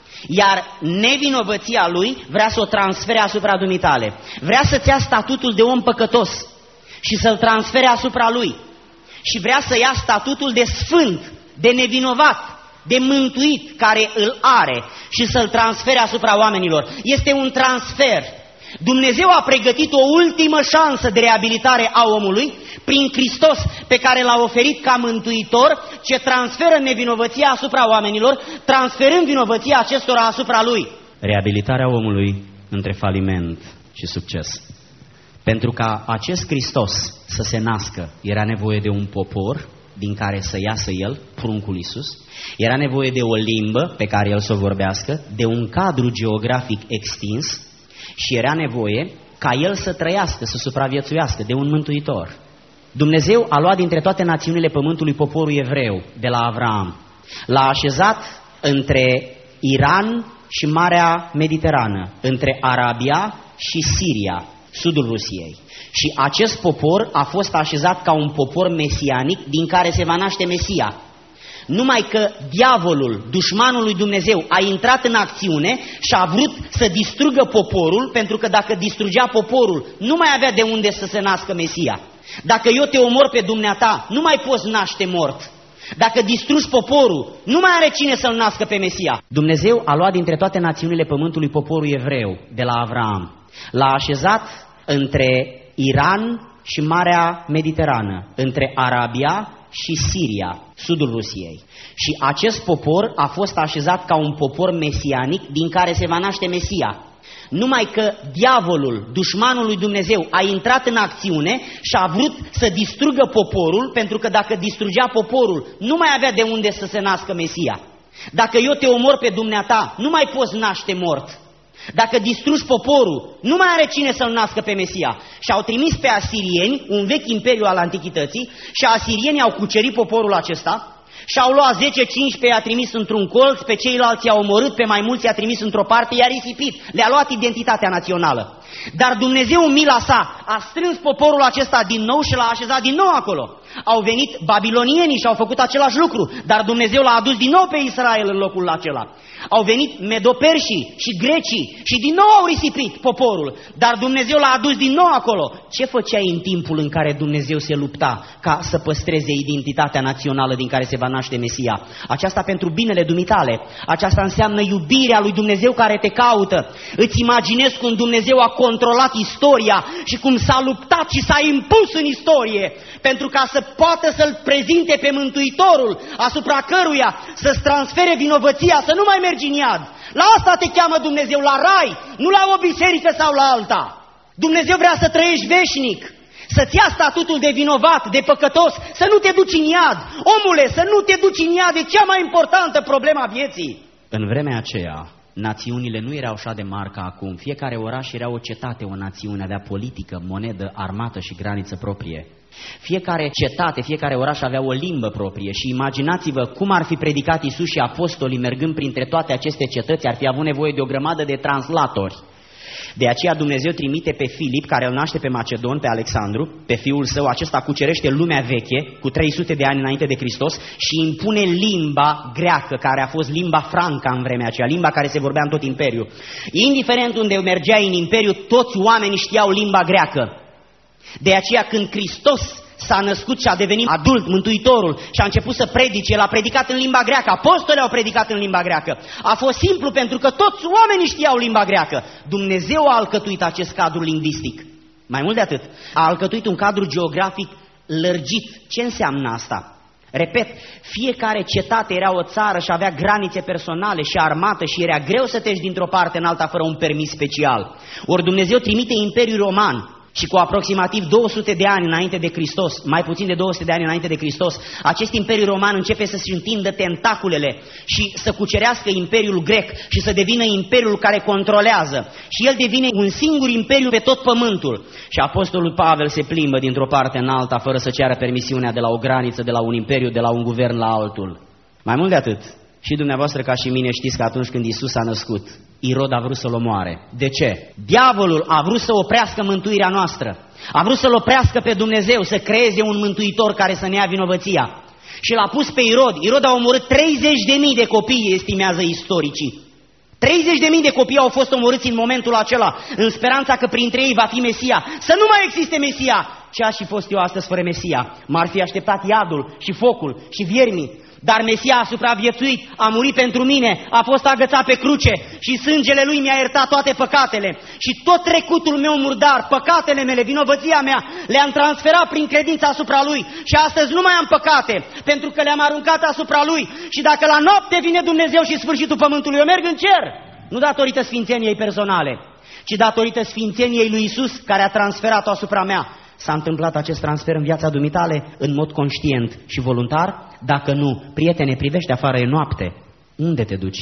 Iar nevinovăția Lui vrea să o transfere asupra dumitale. Vrea să-ți ia statutul de om păcătos și să-l transfere asupra Lui. Și vrea să ia statutul de sfânt, de nevinovat, de mântuit care îl are și să-l transfere asupra oamenilor. Este un transfer. Dumnezeu a pregătit o ultimă șansă de reabilitare a omului prin Hristos, pe care l-a oferit ca mântuitor, ce transferă nevinovăția asupra oamenilor, transferând vinovăția acestora asupra Lui. Reabilitarea omului între faliment și succes. Pentru ca acest Hristos să se nască, era nevoie de un popor din care să iasă El, pruncul Iisus, era nevoie de o limbă pe care El să o vorbească, de un cadru geografic extins și era nevoie ca el să trăiască, să supraviețuiască de un mântuitor. Dumnezeu a luat dintre toate națiunile pământului poporul evreu, de la Avraam. L-a așezat între Iran și Marea Mediterană, între Arabia și Siria, sudul Rusiei. Și acest popor a fost așezat ca un popor mesianic din care se va naște Mesia. Numai că diavolul, dușmanul lui Dumnezeu, a intrat în acțiune și a vrut să distrugă poporul, pentru că dacă distrugea poporul, nu mai avea de unde să se nască Mesia. Dacă eu te omor pe dumneata, nu mai poți naște mort. Dacă distrugi poporul, nu mai are cine să-l nască pe Mesia. Dumnezeu a luat dintre toate națiunile pământului poporul evreu, de la Avraam. L-a așezat între Iran și Marea Mediterană, între Arabia și Siria, sudul Rusiei. Și acest popor a fost așezat ca un popor mesianic din care se va naște Mesia. Numai că diavolul, dușmanul lui Dumnezeu, a intrat în acțiune și a vrut să distrugă poporul, pentru că dacă distrugea poporul, nu mai avea de unde să se nască Mesia. Dacă eu te omor pe dumneata, nu mai poți naște mort. Dacă distrugi poporul, nu mai are cine să-l nască pe Mesia. Și au trimis pe asirieni, un vechi imperiu al antichității, și asirienii au cucerit poporul acesta și au luat 10-15, i-a trimis într-un colț, pe ceilalți i-a omorât, pe mai mulți i-a trimis într-o parte, i-a risipit, le-a luat identitatea națională. Dar Dumnezeu în mila sa a strâns poporul acesta din nou și l-a așezat din nou acolo. Au venit babilonienii și au făcut același lucru, dar Dumnezeu l-a adus din nou pe Israel în locul acela. Au venit medoperșii și grecii și din nou au risipit poporul, dar Dumnezeu l-a adus din nou acolo. Ce făceai în timpul în care Dumnezeu se lupta ca să păstreze identitatea națională din care se va naște Mesia? Aceasta pentru binele dumitale, aceasta înseamnă iubirea lui Dumnezeu care te caută. Îți imaginezi cum Dumnezeu a controlat istoria și cum s-a luptat și s-a impus în istorie pentru ca să poată să-L prezinte pe Mântuitorul asupra căruia să-ți transfere vinovăția, să nu mai mergi în iad. La asta te cheamă Dumnezeu, la rai, nu la o biserică sau la alta. Dumnezeu vrea să trăiești veșnic, să-ți ia statutul de vinovat, de păcătos, să nu te duci în iad. Omule, să nu te duci în iad e cea mai importantă problema vieții. În vremea aceea, națiunile nu erau așa de mari ca acum. Fiecare oraș era o cetate, o națiune, avea politică, monedă, armată și graniță proprie. Fiecare cetate, fiecare oraș avea o limbă proprie și imaginați-vă cum ar fi predicat Iisus și apostolii mergând printre toate aceste cetăți, ar fi avut nevoie de o grămadă de translatori. De aceea Dumnezeu trimite pe Filip, care îl naște pe Macedon, pe Alexandru, pe fiul său, acesta cucerește lumea veche, cu 300 de ani înainte de Hristos, și impune limba greacă, care a fost limba franca în vremea aceea, limba care se vorbea în tot imperiul. Indiferent unde mergeai în imperiu, toți oamenii știau limba greacă. De aceea când Hristos s-a născut și a devenit adult, Mântuitorul, și a început să predice, el a predicat în limba greacă, apostolii au predicat în limba greacă. A fost simplu pentru că toți oamenii știau limba greacă. Dumnezeu a alcătuit acest cadru lingvistic. Mai mult de atât, a alcătuit un cadru geografic lărgit. Ce înseamnă asta? Repet, fiecare cetate era o țară și avea granițe personale și armată și era greu să treci dintr-o parte în alta fără un permis special. Ori Dumnezeu trimite Imperiul Roman. Și cu aproximativ 200 de ani înainte de Hristos, mai puțin de 200 de ani înainte de Hristos, acest Imperiu Roman începe să-și întindă tentaculele și să cucerească Imperiul Grec și să devină imperiul care controlează. Și el devine un singur imperiu pe tot pământul. Și apostolul Pavel se plimbă dintr-o parte în alta fără să ceară permisiunea de la o graniță, de la un imperiu, de la un guvern la altul. Mai mult de atât, și dumneavoastră ca și mine știți că atunci când Iisus a născut, Irod a vrut să-l omoare. De ce? Diavolul a vrut să oprească mântuirea noastră. A vrut să-L oprească pe Dumnezeu, să creeze un mântuitor care să ne ia vinovăția. Și l-a pus pe Irod. Irod a omorât 30.000 de copii, estimează istoricii. 30.000 de copii au fost omorâți în momentul acela, în speranța că printre ei va fi Mesia. Să nu mai existe Mesia! Ce aș fi fost eu astăzi fără Mesia? M-ar fi așteptat iadul și focul și viermii. Dar Mesia a supraviețuit, a murit pentru mine, a fost agățat pe cruce și sângele Lui mi-a iertat toate păcatele. Și tot trecutul meu murdar, păcatele mele, vinovăția mea, le-am transferat prin credința asupra Lui. Și astăzi nu mai am păcate, pentru că le-am aruncat asupra Lui. Și dacă la noapte vine Dumnezeu și sfârșitul pământului, eu merg în cer. Nu datorită sfințeniei personale, ci datorită sfințeniei lui Iisus, care a transferat-o asupra mea. S-a întâmplat acest transfer în viața dumitale în mod conștient și voluntar? Dacă nu, prietene, privește afară, e noapte. Unde te duci?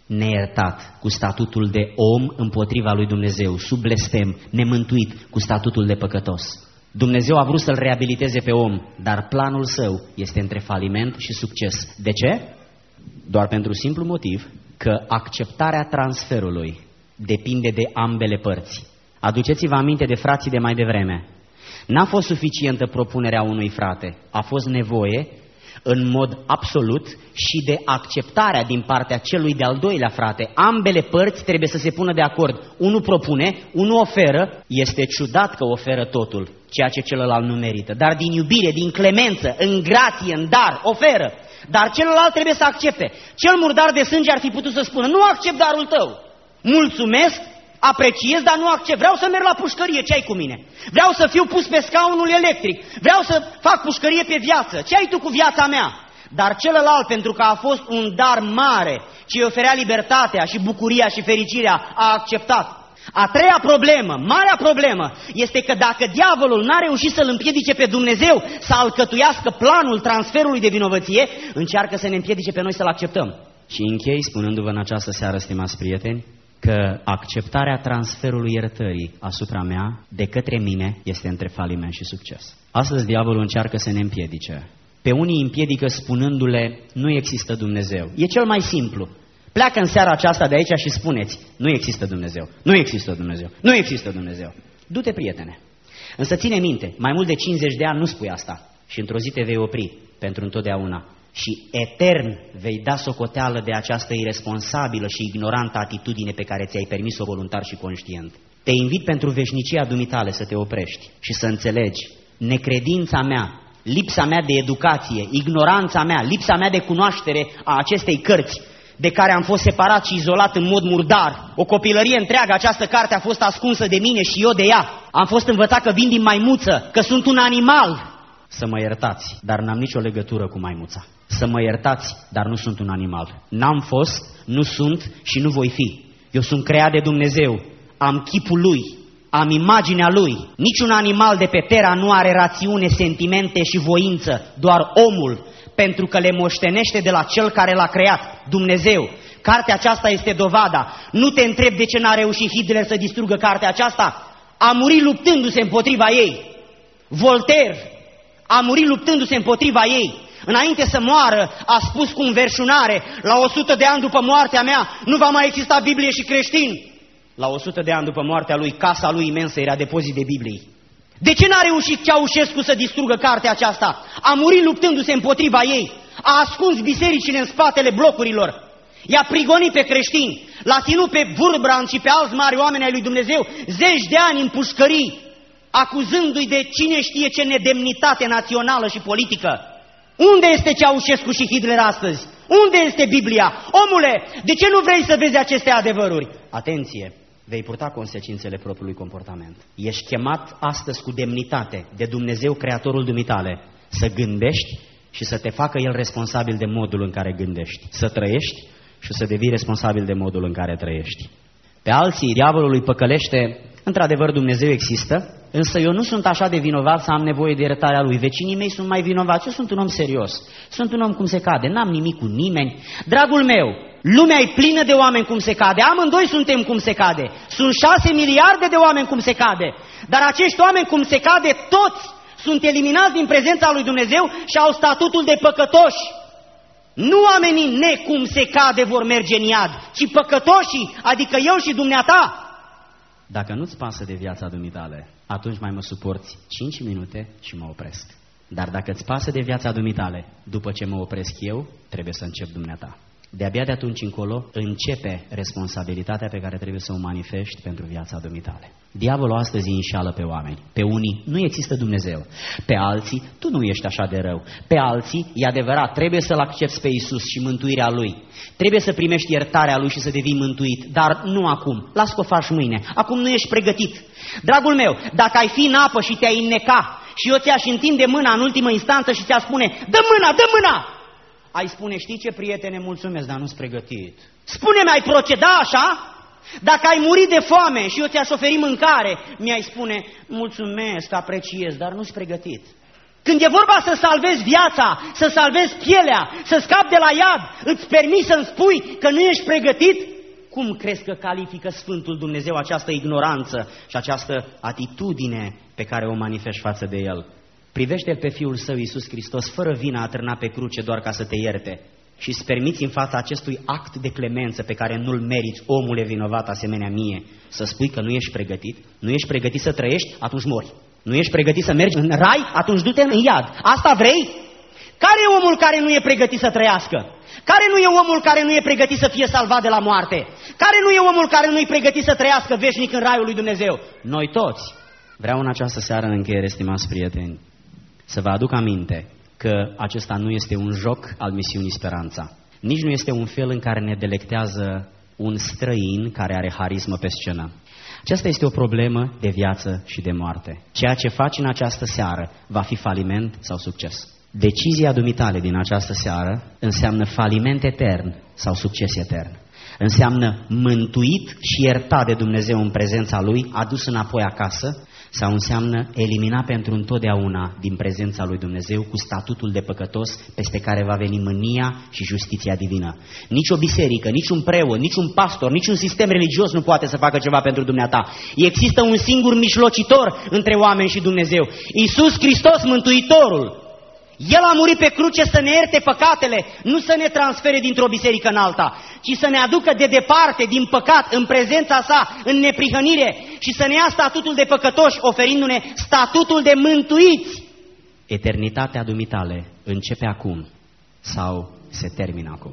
neiertat, cu statutul de om împotriva lui Dumnezeu, sub blestem, nemântuit, cu statutul de păcătos. Dumnezeu a vrut să-l reabiliteze pe om, dar planul său este între faliment și succes. De ce? Doar pentru simplu motiv că acceptarea transferului depinde de ambele părți. Aduceți-vă aminte de frații de mai devreme. N-a fost suficientă propunerea unui frate, a fost nevoie în mod absolut și de acceptarea din partea celui de-al doilea frate. Ambele părți trebuie să se pună de acord. Unul propune, unul oferă. Este ciudat că oferă totul, ceea ce celălalt nu merită. Dar din iubire, din clemență, în grație, în dar, oferă. Dar celălalt trebuie să accepte. Cel murdar de sânge ar fi putut să spună: nu accept darul tău. Mulțumesc, apreciez, dar nu accept. Vreau să merg la pușcărie, ce ai cu mine? Vreau să fiu pus pe scaunul electric. Vreau să fac pușcărie pe viață. Ce ai tu cu viața mea? Dar celălalt, pentru că a fost un dar mare ce îi oferea libertatea și bucuria și fericirea, a acceptat. A treia problemă, marea problemă, este că dacă diavolul n-a reușit să-L împiedice pe Dumnezeu să alcătuiască planul transferului de vinovăție, încearcă să ne împiedice pe noi să-L acceptăm. Și închei spunându-vă în această seară, stimați prieteni, că acceptarea transferului iertării asupra mea de către mine este între faliment și succes. Astăzi diavolul încearcă să ne împiedice. Pe unii împiedică spunându-le: nu există Dumnezeu. E cel mai simplu. Pleacă în seara aceasta de aici și spuneți: nu există Dumnezeu, nu există Dumnezeu, nu există Dumnezeu. Du-te, prietene. Însă ține minte, mai mult de 50 de ani nu spui asta și într-o zi te vei opri pentru întotdeauna. Și etern vei da socoteală de această iresponsabilă și ignorantă atitudine pe care ți-ai permis-o voluntar și conștient. Te invit pentru veșnicia dumitale să te oprești și să înțelegi necredința mea, lipsa mea de educație, ignoranța mea, lipsa mea de cunoaștere a acestei cărți, de care am fost separat și izolat în mod murdar. O copilărie întreagă această carte a fost ascunsă de mine și eu de ea. Am fost învățat că vin din maimuță, că sunt un animal. Să mă iertați, dar n-am nicio legătură cu maimuța. Să mă iertați, dar nu sunt un animal. N-am fost, nu sunt și nu voi fi. Eu sunt creat de Dumnezeu, am chipul Lui, am imaginea Lui. Niciun animal de pe Terra nu are rațiune, sentimente și voință, doar omul, pentru că le moștenește de la Cel care l-a creat, Dumnezeu. Cartea aceasta este dovada. Nu te întreb de ce n-a reușit Hitler să distrugă cartea aceasta. A murit luptându-se împotriva ei. Voltaire a murit luptându-se împotriva ei. Înainte să moară, a spus cu înverșunare: la 100 de ani după moartea mea nu va mai exista Biblie și creștini. La 100 de ani după moartea lui, casa lui imensă era depozit de Biblii. De ce n-a reușit Ceaușescu să distrugă cartea aceasta? A murit luptându-se împotriva ei. A ascuns bisericile în spatele blocurilor. I-a prigonit pe creștini. L-a ținut pe Wurmbrand și pe alți mari oameni ai lui Dumnezeu zeci de ani în pușcării, acuzându-i de cine știe ce nedemnitate națională și politică. Unde este Ceaușescu și Hitler astăzi? Unde este Biblia? Omule, de ce nu vrei să vezi aceste adevăruri? Atenție! Vei purta consecințele propriului comportament. Ești chemat astăzi cu demnitate de Dumnezeu, Creatorul dumitale, să gândești și să te facă El responsabil de modul în care gândești. Să trăiești și să devii responsabil de modul în care trăiești. Pe alții, diavolul îi păcălește: într-adevăr Dumnezeu există, însă eu nu sunt așa de vinovat să am nevoie de iertarea Lui. Vecinii mei sunt mai vinovați, eu sunt un om serios, sunt un om cum se cade, n-am nimic cu nimeni. Dragul meu, lumea e plină de oameni cum se cade, amândoi suntem cum se cade, sunt 6 miliarde de oameni cum se cade, dar acești oameni cum se cade, toți sunt eliminați din prezența lui Dumnezeu și au statutul de păcătoși. Nu oamenii necum se cade vor merge în iad, ci păcătoșii, adică eu și dumneata. Dacă nu-ți pasă de viața dumitale, atunci mai mă suporți 5 minute și mă opresc. Dar dacă îți pasă de viața dumitale, după ce mă opresc eu, trebuie să încep dumneata. De-abia de atunci încolo începe responsabilitatea pe care trebuie să o manifesti pentru viața dumitale. Diavolul astăzi înșală pe oameni. Pe unii nu există Dumnezeu, pe alții tu nu ești așa de rău, pe alții, e adevărat, trebuie să-L accepți pe Iisus și mântuirea Lui. Trebuie să primești iertarea Lui și să devii mântuit, dar nu acum. Las că o faci mâine. Acum nu ești pregătit. Dragul meu, dacă ai fi în apă și te-ai înneca și eu ți-aș întinde mâna în ultimă instanță și ți-aș spune: dă mâna, dă mâna! Ai spune: știi ce, prietene, mulțumesc, dar nu-s pregătit. Spune-mi, ai proceda așa? Dacă ai murit de foame și eu ți-aș oferi mâncare, mi-ai spune: mulțumesc, apreciez, dar nu-s pregătit. Când e vorba să salvezi viața, să salvezi pielea, să scapi de la iad, îți permiți să-mi spui că nu ești pregătit? Cum crezi că califică Sfântul Dumnezeu această ignoranță și această atitudine pe care o manifesti față de El? Privește-L pe Fiul Său, Iisus Hristos, fără vină atârnat pe cruce doar ca să te ierte și îți permiți în fața acestui act de clemență pe care nu-l meriți, omule vinovat asemenea mie, să spui că nu ești pregătit? Nu ești pregătit să trăiești? Atunci mori. Nu ești pregătit să mergi în rai? Atunci du-te în iad. Asta vrei? Care e omul care nu e pregătit să trăiască? Care nu e omul care nu e pregătit să fie salvat de la moarte? Care nu e omul care nu e pregătit să trăiască veșnic în raiul lui Dumnezeu? Noi toți. Vreau în această seară, în încheiere, stimați prieteni, să vă aduc aminte că acesta nu este un joc al misiunii Speranța. Nici nu este un fel în care ne delectează un străin care are harismă pe scenă. Aceasta este o problemă de viață și de moarte. Ceea ce faci în această seară va fi faliment sau succes. Decizia dumitale din această seară înseamnă faliment etern sau succes etern. Înseamnă mântuit și iertat de Dumnezeu în prezența Lui, adus înapoi acasă, sau înseamnă eliminat pentru întotdeauna din prezența lui Dumnezeu cu statutul de păcătos peste care va veni mânia și justiția divină. Nici o biserică, nici un preot, nici un pastor, nici un sistem religios nu poate să facă ceva pentru dumneata. Există un singur mijlocitor între oameni și Dumnezeu, Iisus Hristos, Mântuitorul. El a murit pe cruce să ne ierte păcatele, nu să ne transfere dintr-o biserică în alta, ci să ne aducă de departe, din păcat, în prezența sa, în neprihănire și să ne ia statutul de păcătoși, oferindu-ne statutul de mântuiți. Eternitatea dumitale începe acum sau se termină acum.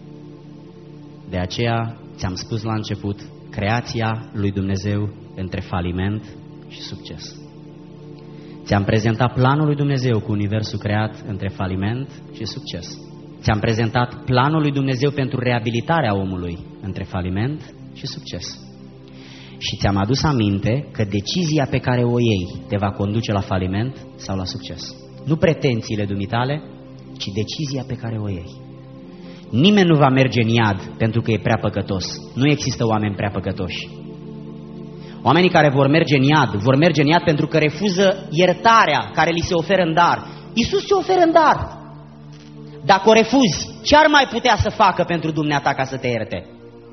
De aceea ți-am spus la început, creația lui Dumnezeu între faliment și succes. Ți-am prezentat planul lui Dumnezeu cu universul creat între faliment și succes. Ți-am prezentat planul lui Dumnezeu pentru reabilitarea omului între faliment și succes. Și ți-am adus aminte că decizia pe care o iei te va conduce la faliment sau la succes. Nu pretențiile dumitale, ci decizia pe care o iei. Nimeni nu va merge în iad pentru că e prea păcătos. Nu există oameni prea păcătoși. Oamenii care vor merge în iad pentru că refuză iertarea care li se oferă în dar. Iisus se oferă în dar. Dacă o refuzi, ce ar mai putea să facă pentru dumneata ca să te ierte?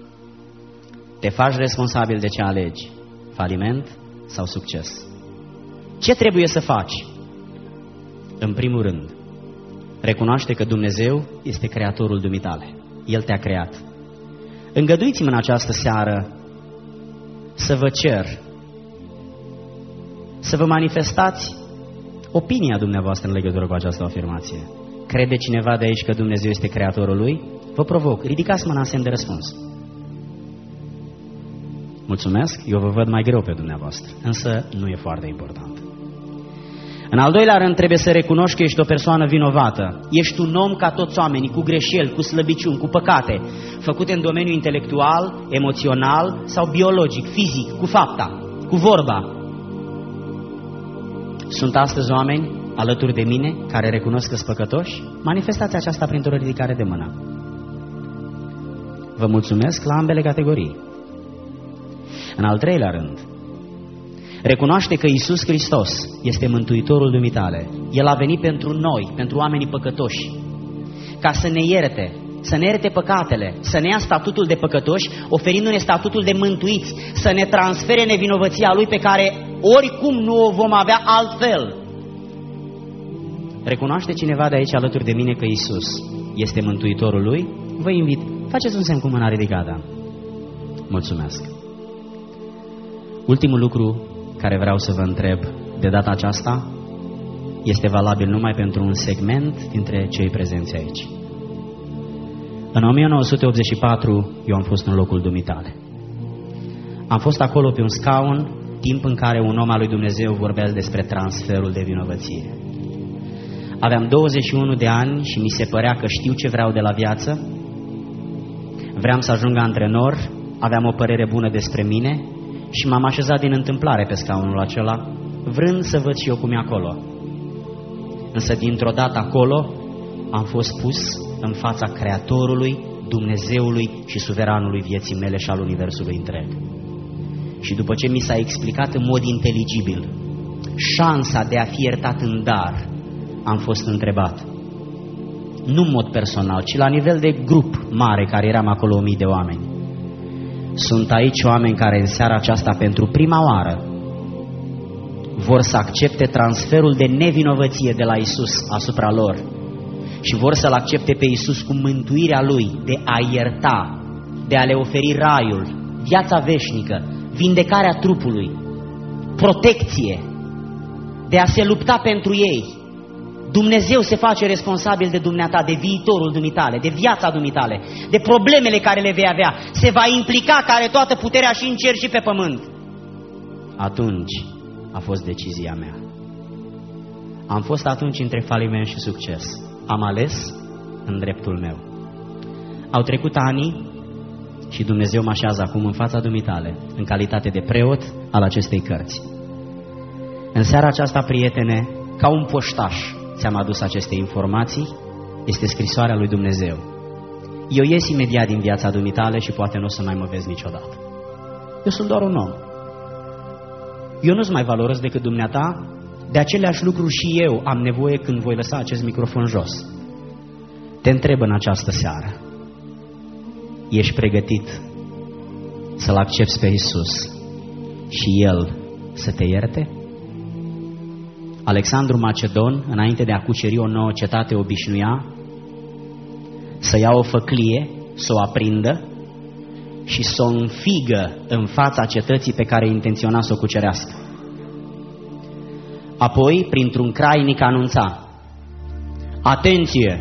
Te faci responsabil de ce alegi, faliment sau succes. Ce trebuie să faci? În primul rând, recunoaște că Dumnezeu este creatorul dumitale. El te-a creat. Îngăduiți-mi în această seară să vă cer să vă manifestați opinia dumneavoastră în legătură cu această afirmație. Crede cineva de aici că Dumnezeu este creatorul lui? Vă provoc, ridicați mâna în semn de răspuns. Mulțumesc, eu vă văd mai greu pe dumneavoastră, însă nu e foarte important. În al doilea rând, trebuie să recunoști că ești o persoană vinovată. Ești un om ca toți oamenii, cu greșeli, cu slăbiciuni, cu păcate, făcute în domeniul intelectual, emoțional sau biologic, fizic, cu fapta, cu vorba. Sunt astăzi oameni alături de mine care recunosc că sunt păcătoși? Manifestați aceasta printr-o ridicare de mână. Vă mulțumesc la ambele categorii. În al treilea rând, recunoaște că Iisus Hristos este Mântuitorul dumitale. El a venit pentru noi, pentru oamenii păcătoși, ca să ne ierte, să ne ierte păcatele, să ne ia statutul de păcătoși, oferindu-ne statutul de mântuiți, să ne transfere nevinovăția Lui pe care oricum nu o vom avea altfel. Recunoaște cineva de aici alături de mine că Iisus este Mântuitorul Lui? Vă invit, faceți un semn cu mâna ridicată. Mulțumesc. Ultimul lucru care vreau să vă întreb de data aceasta este valabil numai pentru un segment dintre cei prezenți aici. În 1984 eu am fost în locul dumitale. Am fost acolo pe un scaun, timp în care un om al lui Dumnezeu vorbea despre transferul de vinovăție. Aveam 21 de ani și mi se părea că știu ce vreau de la viață. Vreau să ajung antrenor, aveam o părere bună despre mine și m-am așezat din întâmplare pe scaunul acela, vrând să văd și eu cum e acolo. Însă dintr-o dată acolo am fost pus în fața Creatorului, Dumnezeului și Suveranului vieții mele și al universului întreg. Și după ce mi s-a explicat în mod inteligibil șansa de a fi iertat în dar, am fost întrebat, nu în mod personal, ci la nivel de grup mare, care eram acolo 1000 de oameni. Sunt aici oameni care în seara aceasta pentru prima oară vor să accepte transferul de nevinovăție de la Iisus asupra lor și vor să-L accepte pe Iisus cu mântuirea Lui, de a ierta, de a le oferi raiul, viața veșnică, vindecarea trupului, protecție, de a se lupta pentru ei. Dumnezeu se face responsabil de dumneata, de viitorul dumitale, de viața dumitale, de problemele care le vei avea. Se va implica, că are toată puterea și în cer și pe pământ. Atunci a fost decizia mea. Am fost atunci între faliment și succes. Am ales în dreptul meu. Au trecut ani și Dumnezeu mă așează acum în fața dumitale, în calitate de preot al acestei cărți. În seara aceasta, prietene, ca un poștaș ți-am adus aceste informații, este scrisoarea lui Dumnezeu. Eu ies imediat din viața dumitale și poate nu o să mai mă vezi niciodată. Eu sunt doar un om. Eu nu-s mai valoros decât dumneata, de aceleași lucruri și eu am nevoie când voi lăsa acest microfon jos. Te întreb în această seară, ești pregătit să-L accepți pe Iisus și El să te ierte? Alexandru Macedon, înainte de a cuceri o nouă cetate, obișnuia să ia o făclie, să o aprindă și să o înfigă în fața cetății pe care intenționa să o cucerească. Apoi, printr-un crainic, anunța: atenție!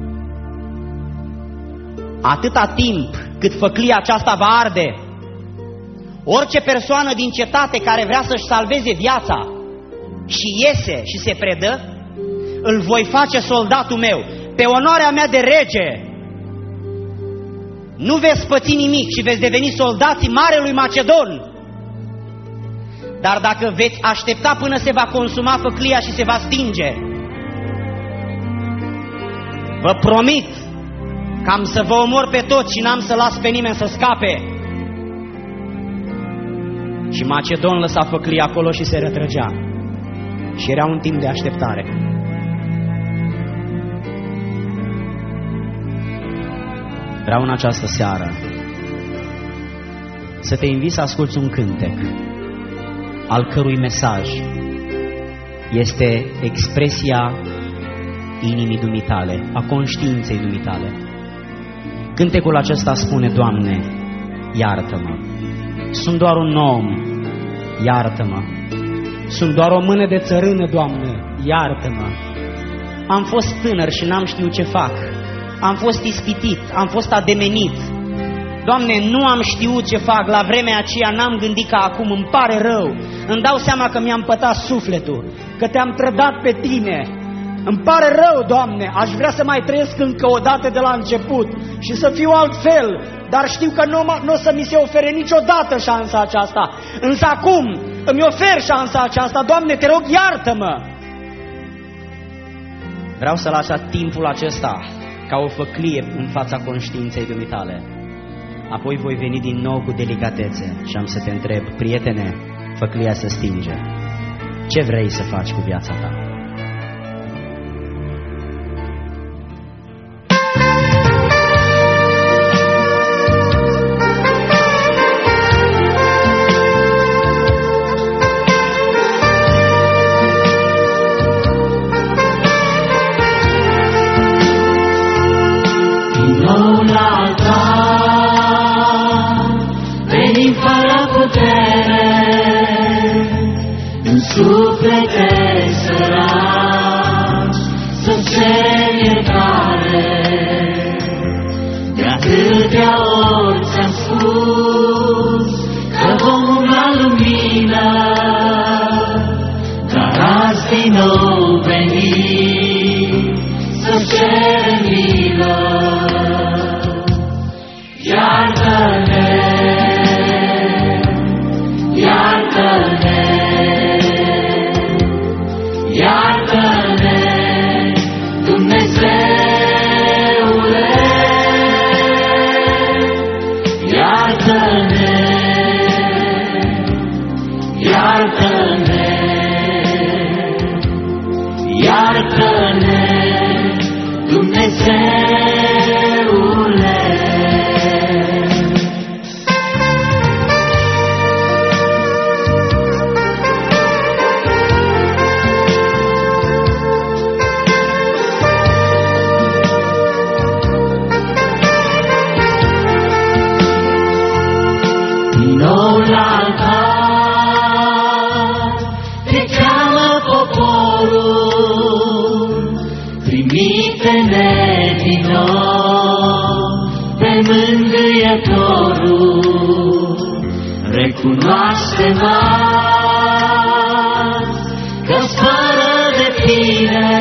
Atâta timp cât făclia aceasta va arde, orice persoană din cetate care vrea să-și salveze viața și iese și se predă, îl voi face soldatul meu, pe onoarea mea de rege. Nu veți păți nimic și veți deveni soldații Marelui Macedon. Dar dacă veți aștepta până se va consuma făclia și se va stinge, vă promit că am să vă omor pe toți și n-am să las pe nimeni să scape. Și Macedon lăsa făclia acolo și se retrăgea. Și era un timp de așteptare. Vreau în această seară să te invit să asculți un cântec al cărui mesaj este expresia inimii dumitale, a conștiinței dumitale. Cântecul acesta spune: Doamne, iartă-mă, sunt doar un om, iartă-mă, sunt doar o mână de țărână, Doamne, iartă-mă. Am fost tânăr și n-am știut ce fac, am fost ispitit, am fost ademenit. Doamne, nu am știut ce fac, la vremea aceea n-am gândit ca acum, îmi pare rău. Îmi dau seama că mi-am pătat sufletul, că te-am trădat pe Tine. Îmi pare rău, Doamne, aș vrea să mai trăiesc încă o dată de la început și să fiu altfel, dar știu că nu o să mi se ofere niciodată șansa aceasta. Însă acum îmi ofer șansa aceasta, Doamne, te rog, iartă-mă. Vreau să las timpul acesta ca o făclie în fața conștiinței dumitale. Apoi voi veni din nou cu delicatețe și am să te întreb: prietene, făclia se stinge, ce vrei să faci cu viața ta? Suflete săraci să cer iertare, de atâtea ori ți-am spus că vom umbla în lumină, dar azi din nou veni să cer milă. Iartă-ne, iartă-ne, iartă-ne, Dumnezeule, iartă-ne, iartă-ne, iartă-ne. Dumnezeule. Din nou la altar te cheamă poporul, trimite-ne din nou pe Mângâietorul. Recunoaște-mă că-s fără de tine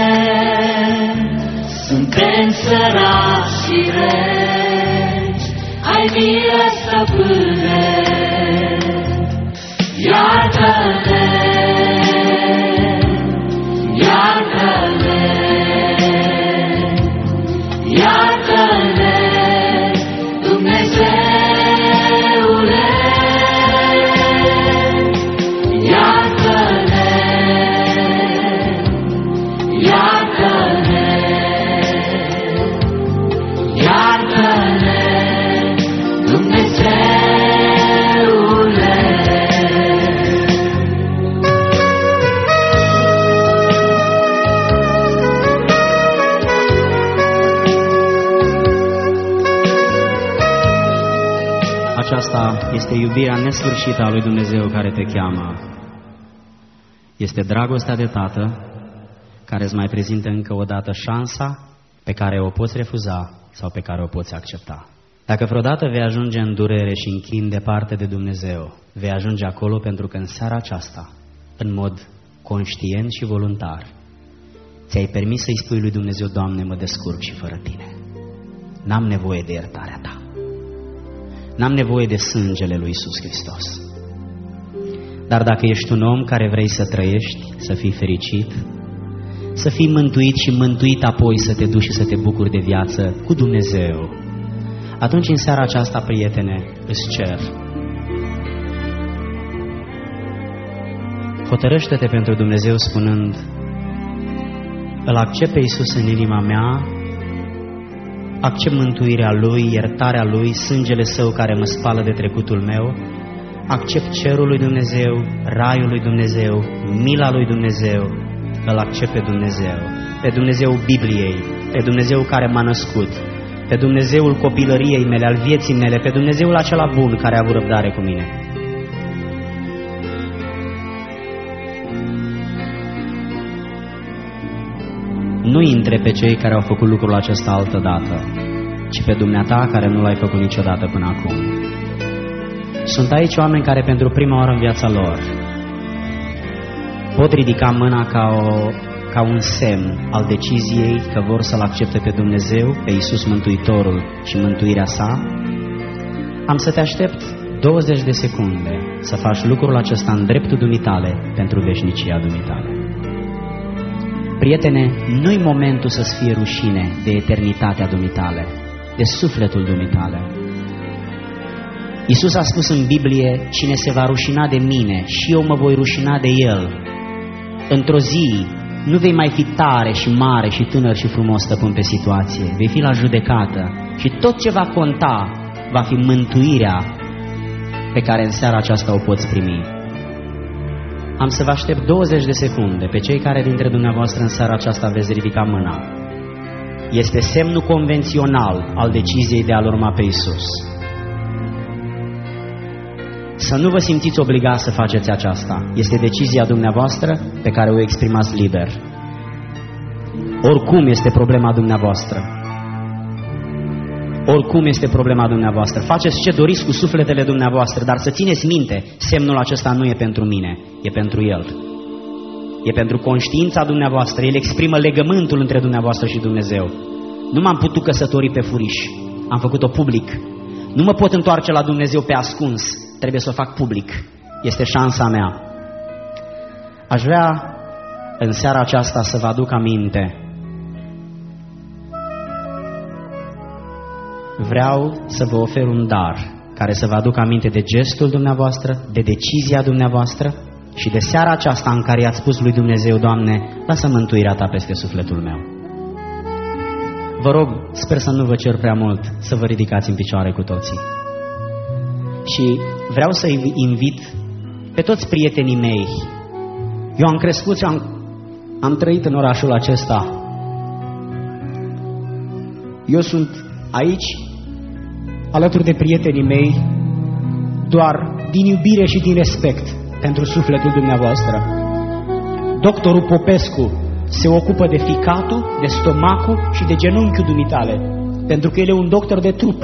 suntem săraci și reci, ai milă, Stăpâne, iartă-ne, iartă-ne, iartă-ne, Dumnezeule, iartă-ne, iartă-ne, iartă-ne, Dumnezeule. Aceasta este iubirea nesfârșită a lui Dumnezeu care te cheamă. Este dragostea de tată care îți mai prezintă încă o dată șansa pe care o poți refuza sau pe care o poți accepta. Dacă vreodată vei ajunge în durere și în chin departe de Dumnezeu, vei ajunge acolo pentru că în seara aceasta, în mod conștient și voluntar, ți-ai permis să-i spui lui Dumnezeu: Doamne, mă descurc și fără Tine. N-am nevoie de iertarea Ta. N-am nevoie de sângele lui Iisus Hristos. Dar dacă ești un om care vrei să trăiești, să fii fericit, să fii mântuit și mântuit apoi să te duci și să te bucuri de viață cu Dumnezeu, atunci în seara aceasta, prietene, îți cer: hotărăște-te pentru Dumnezeu spunând: îl accept pe Iisus în inima mea, accept mântuirea Lui, iertarea Lui, sângele Său care mă spală de trecutul meu, accept cerul lui Dumnezeu, raiul lui Dumnezeu, mila lui Dumnezeu, îl accept pe Dumnezeu Bibliei, pe Dumnezeu care m-a născut, pe Dumnezeul copilăriei mele, al vieții mele, pe Dumnezeul acela bun care a avut răbdare cu mine. Nu intre pe cei care au făcut lucrul acesta altă dată, ci pe dumneata care nu l-ai făcut niciodată până acum. Sunt aici oameni care pentru prima oară în viața lor pot ridica mâna ca un semn al deciziei că vor să-L accepte pe Dumnezeu, pe Iisus Mântuitorul și mântuirea sa. Am să te aștept 20 de secunde să faci lucrul acesta în dreptul dumitale pentru veșnicia dumitale. Prietene, nu-i momentul să-ți fie rușine de eternitatea dumitale, de sufletul dumitale. Iisus a spus în Biblie: cine se va rușina de mine și eu mă voi rușina de el. Într-o zi nu vei mai fi tare și mare și tânăr și frumos stăpân pe situație, vei fi la judecată și tot ce va conta va fi mântuirea pe care în seara aceasta o poți primi. Am să vă aștept 20 de secunde pe cei care dintre dumneavoastră în seara aceasta veți ridica mâna. Este semnul convențional al deciziei de a-L urma pe Iisus. Să nu vă simțiți obligați să faceți aceasta. Este decizia dumneavoastră pe care o exprimați liber. Oricum este problema dumneavoastră. Oricum este problema dumneavoastră. Faceți ce doriți cu sufletele dumneavoastră, dar să țineți minte, semnul acesta nu e pentru mine, e pentru El. E pentru conștiința dumneavoastră. El exprimă legământul între dumneavoastră și Dumnezeu. Nu m-am putut căsători pe furiș, am făcut-o public. Nu mă pot întoarce la Dumnezeu pe ascuns, trebuie să o fac public. Este șansa mea. Aș vrea în seara aceasta să vă aduc aminte. Vreau să vă ofer un dar care să vă aduc aminte de gestul dumneavoastră, de decizia dumneavoastră și de seara aceasta în care i-ați spus lui Dumnezeu: Doamne, lasă mântuirea Ta peste sufletul meu. Vă rog, sper să nu vă cer prea mult, să vă ridicați în picioare cu toții. Și vreau să-i invit pe toți prietenii mei. Eu am crescut și am trăit în orașul acesta. Eu sunt aici, alături de prietenii mei, doar din iubire și din respect pentru sufletul dumneavoastră. Doctorul Popescu se ocupă de ficatul, de stomacul și de genunchiul dumitale, pentru că el e un doctor de trup.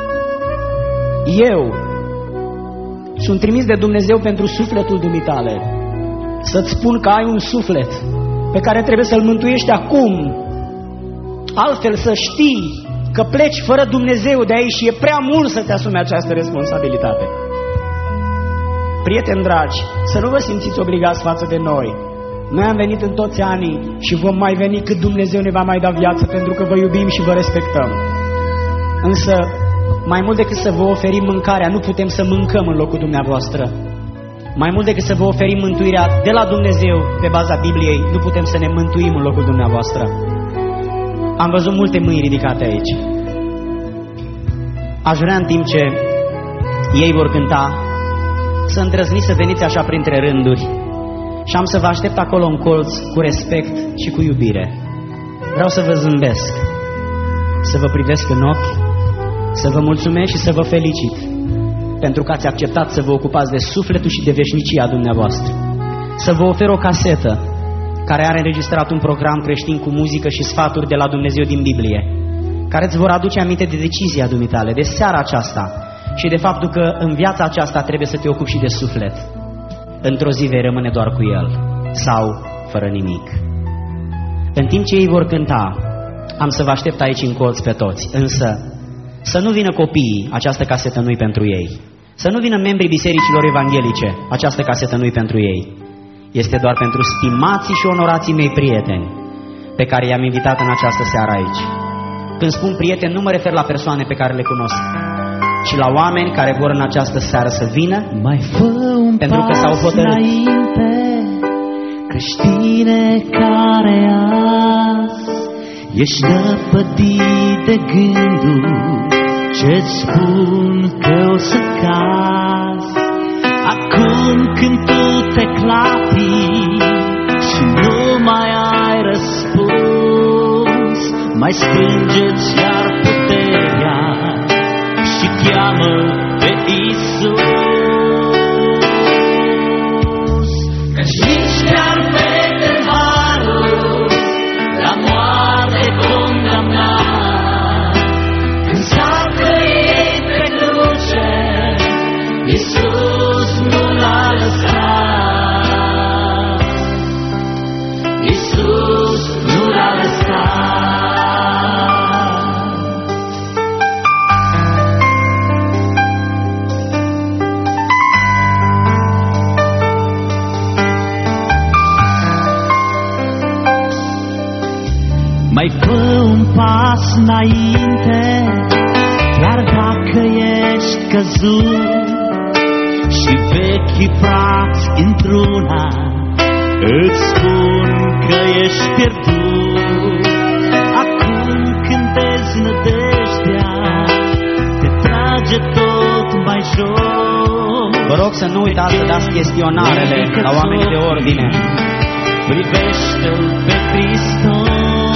Eu sunt trimis de Dumnezeu pentru sufletul dumitale, să-ți spun că ai un suflet pe care trebuie să-l mântuiești acum. Altfel să știi că pleci fără Dumnezeu de aici și e prea mult să te asumi această responsabilitate. Prieteni dragi, să nu vă simțiți obligați față de noi. Noi am venit în toți anii și vom mai veni cât Dumnezeu ne va mai da viață, pentru că vă iubim și vă respectăm. Însă, mai mult decât să vă oferim mâncarea, nu putem să mâncăm în locul dumneavoastră. Mai mult decât să vă oferim mântuirea de la Dumnezeu pe baza Bibliei, nu putem să ne mântuim în locul dumneavoastră. Am văzut multe mâini ridicate aici. Aș vrea, în timp ce ei vor cânta, să îndrăzniți să veniți așa printre rânduri și am să vă aștept acolo în colț cu respect și cu iubire. Vreau să vă zâmbesc, să vă privesc în ochi, să vă mulțumesc și să vă felicit pentru că ați acceptat să vă ocupați de sufletul și de veșnicia dumneavoastră. Să vă ofer o casetă care are înregistrat un program creștin cu muzică și sfaturi de la Dumnezeu din Biblie, care îți vor aduce aminte de decizia dumitale, de seara aceasta și de faptul că în viața aceasta trebuie să te ocupi și de suflet. Într-o zi vei rămâne doar cu el sau fără nimic. În timp ce ei vor cânta, am să vă aștept aici în colț pe toți, însă să nu vină copiii, această casetă nu-i pentru ei. Să nu vină membrii bisericilor evanghelice, această casetă nu-i pentru ei. Este doar pentru stimații și onorații mei prieteni pe care i-am invitat în această seară aici. Când spun prieteni, nu mă refer la persoane pe care le cunosc, ci la oameni care vor în această seară să vină pentru că s-au hotărât. Creștine care azi ești năpădit de gânduri ce-ți spun că o să cazi. Acum când tu te clapi și nu mai ai răspuns, mai strângeți iar puterea și cheamă pe Iisus. Căci nici chiar pe harul la moarte condamnat, când s-a căit pe cruce, Iisus nu l-a lăsat. Iisus nu l-a lăsat. Mai fă un pas înainte, chiar dacă ești căzut și vechii frați într-una îți spun că ești pierdut. Acum când deznădejdea te trage tot mai jos, Vă rog să nu uitați să dați chestionarele la oamenii de ordine. Privește-L pe Hristos,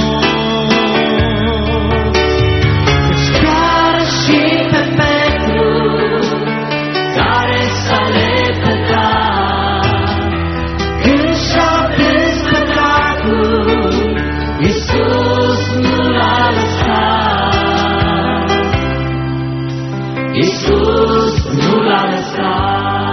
căci chiar și pe Petru, care s-a lepădat, când și-a plâns păcatul, Iisus nu l-a lăsat. Iisus nu l-a lăsat.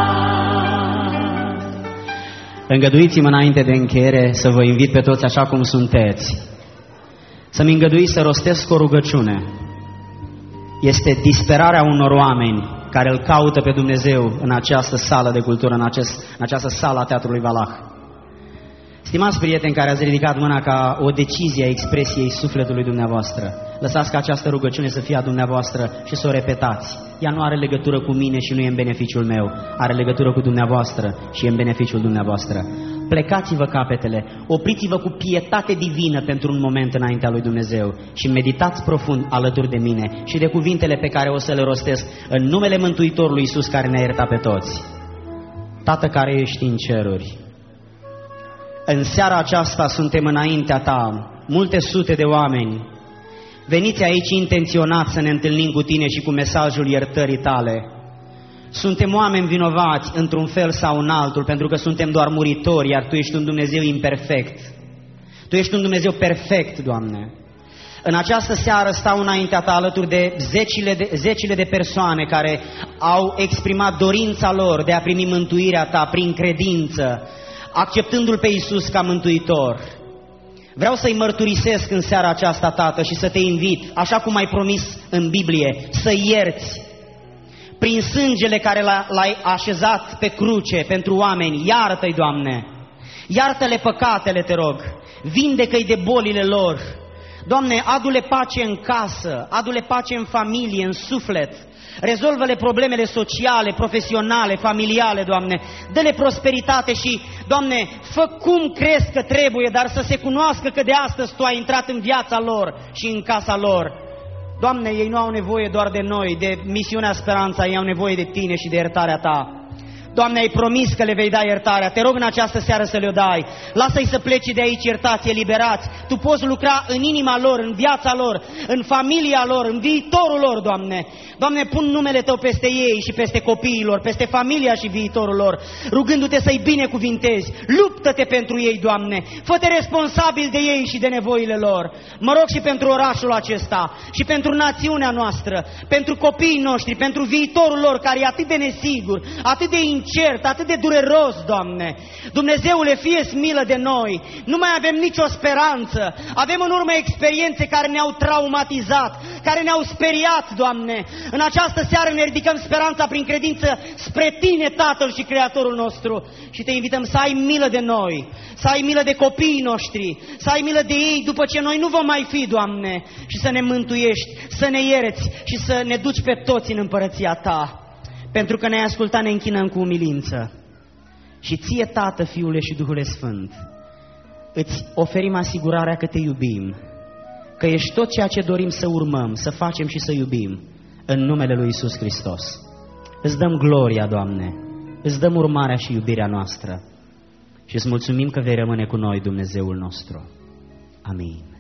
Îngăduiți-mă înainte de încheiere să vă invit pe toți așa cum sunteți, să-mi îngăduiți să rostesc o rugăciune. Este disperarea unor oameni care îl caută pe Dumnezeu în această sală de cultură, în această sală a Teatrului Valach. Stimați prieteni care ați ridicat mâna ca o decizie a expresiei sufletului dumneavoastră, lăsați ca această rugăciune să fie a dumneavoastră și să o repetați. Ea nu are legătură cu mine și nu e în beneficiul meu, are legătură cu dumneavoastră și e în beneficiul dumneavoastră. Plecați-vă capetele, opriți-vă cu pietate divină pentru un moment înaintea lui Dumnezeu și meditați profund alături de mine și de cuvintele pe care o să le rostesc în numele Mântuitorului Iisus care ne-a iertat pe toți. Tată care ești în ceruri, în seara aceasta suntem înaintea Ta, multe sute de oameni. Veniți aici intenționați să ne întâlnim cu Tine și cu mesajul iertării Tale. Suntem oameni vinovați într-un fel sau în altul, pentru că suntem doar muritori, iar Tu ești un Dumnezeu imperfect. Tu ești un Dumnezeu perfect, Doamne. În această seară stau înaintea Ta alături de zecile de persoane care au exprimat dorința lor de a primi mântuirea Ta prin credință, acceptându-L pe Iisus ca mântuitor. Vreau să-i mărturisesc în seara aceasta, Tată, și să Te invit, așa cum ai promis în Biblie, să ierți. Prin sângele care l-ai așezat pe cruce pentru oameni, iartă-i, Doamne, iartă-le păcatele, Te rog, vindecă-i de bolile lor. Doamne, adu-le pace în casă, adu-le pace în familie, în suflet, rezolvă-le problemele sociale, profesionale, familiale, Doamne, dă-le prosperitate și, Doamne, fă cum crezi că trebuie, dar să se cunoască că de astăzi Tu ai intrat în viața lor și în casa lor. Doamne, ei nu au nevoie doar de noi, de misiunea Speranța, ei au nevoie de Tine și de iertarea Ta. Doamne, ai promis că le vei da iertarea, Te rog în această seară să le-o dai. Lasă-i să plece de aici iertați, eliberați. Tu poți lucra în inima lor, în viața lor, în familia lor, în viitorul lor, Doamne. Doamne, pun numele Tău peste ei și peste copiii lor, peste familia și viitorul lor, rugându-Te să-i binecuvintezi. Luptă-Te pentru ei, Doamne. Fă-Te responsabil de ei și de nevoile lor. Mă rog și pentru orașul acesta și pentru națiunea noastră, pentru copiii noștri, pentru viitorul lor care e atât de nesigur, atât de incert, atât de dureros, Doamne. Dumnezeule, fie-ți milă de noi. Nu mai avem nicio speranță. Avem în urmă experiențe care ne-au traumatizat, care ne-au speriat, Doamne. În această seară ne ridicăm speranța prin credință spre Tine, Tatăl și Creatorul nostru. Și Te invităm să ai milă de noi, să ai milă de copiii noștri, să ai milă de ei după ce noi nu vom mai fi, Doamne, și să ne mântuiești, să ne ierți și să ne duci pe toți în împărăția Ta. Pentru că ne-ai ascultat, ne închinăm cu umilință. Și Ție, Tată, Fiule și Duhul Sfânt, îți oferim asigurarea că Te iubim, că ești tot ceea ce dorim să urmăm, să facem și să iubim, în numele Lui Iisus Hristos. Îți dăm gloria, Doamne, îți dăm urmarea și iubirea noastră și îți mulțumim că vei rămâne cu noi, Dumnezeul nostru. Amin.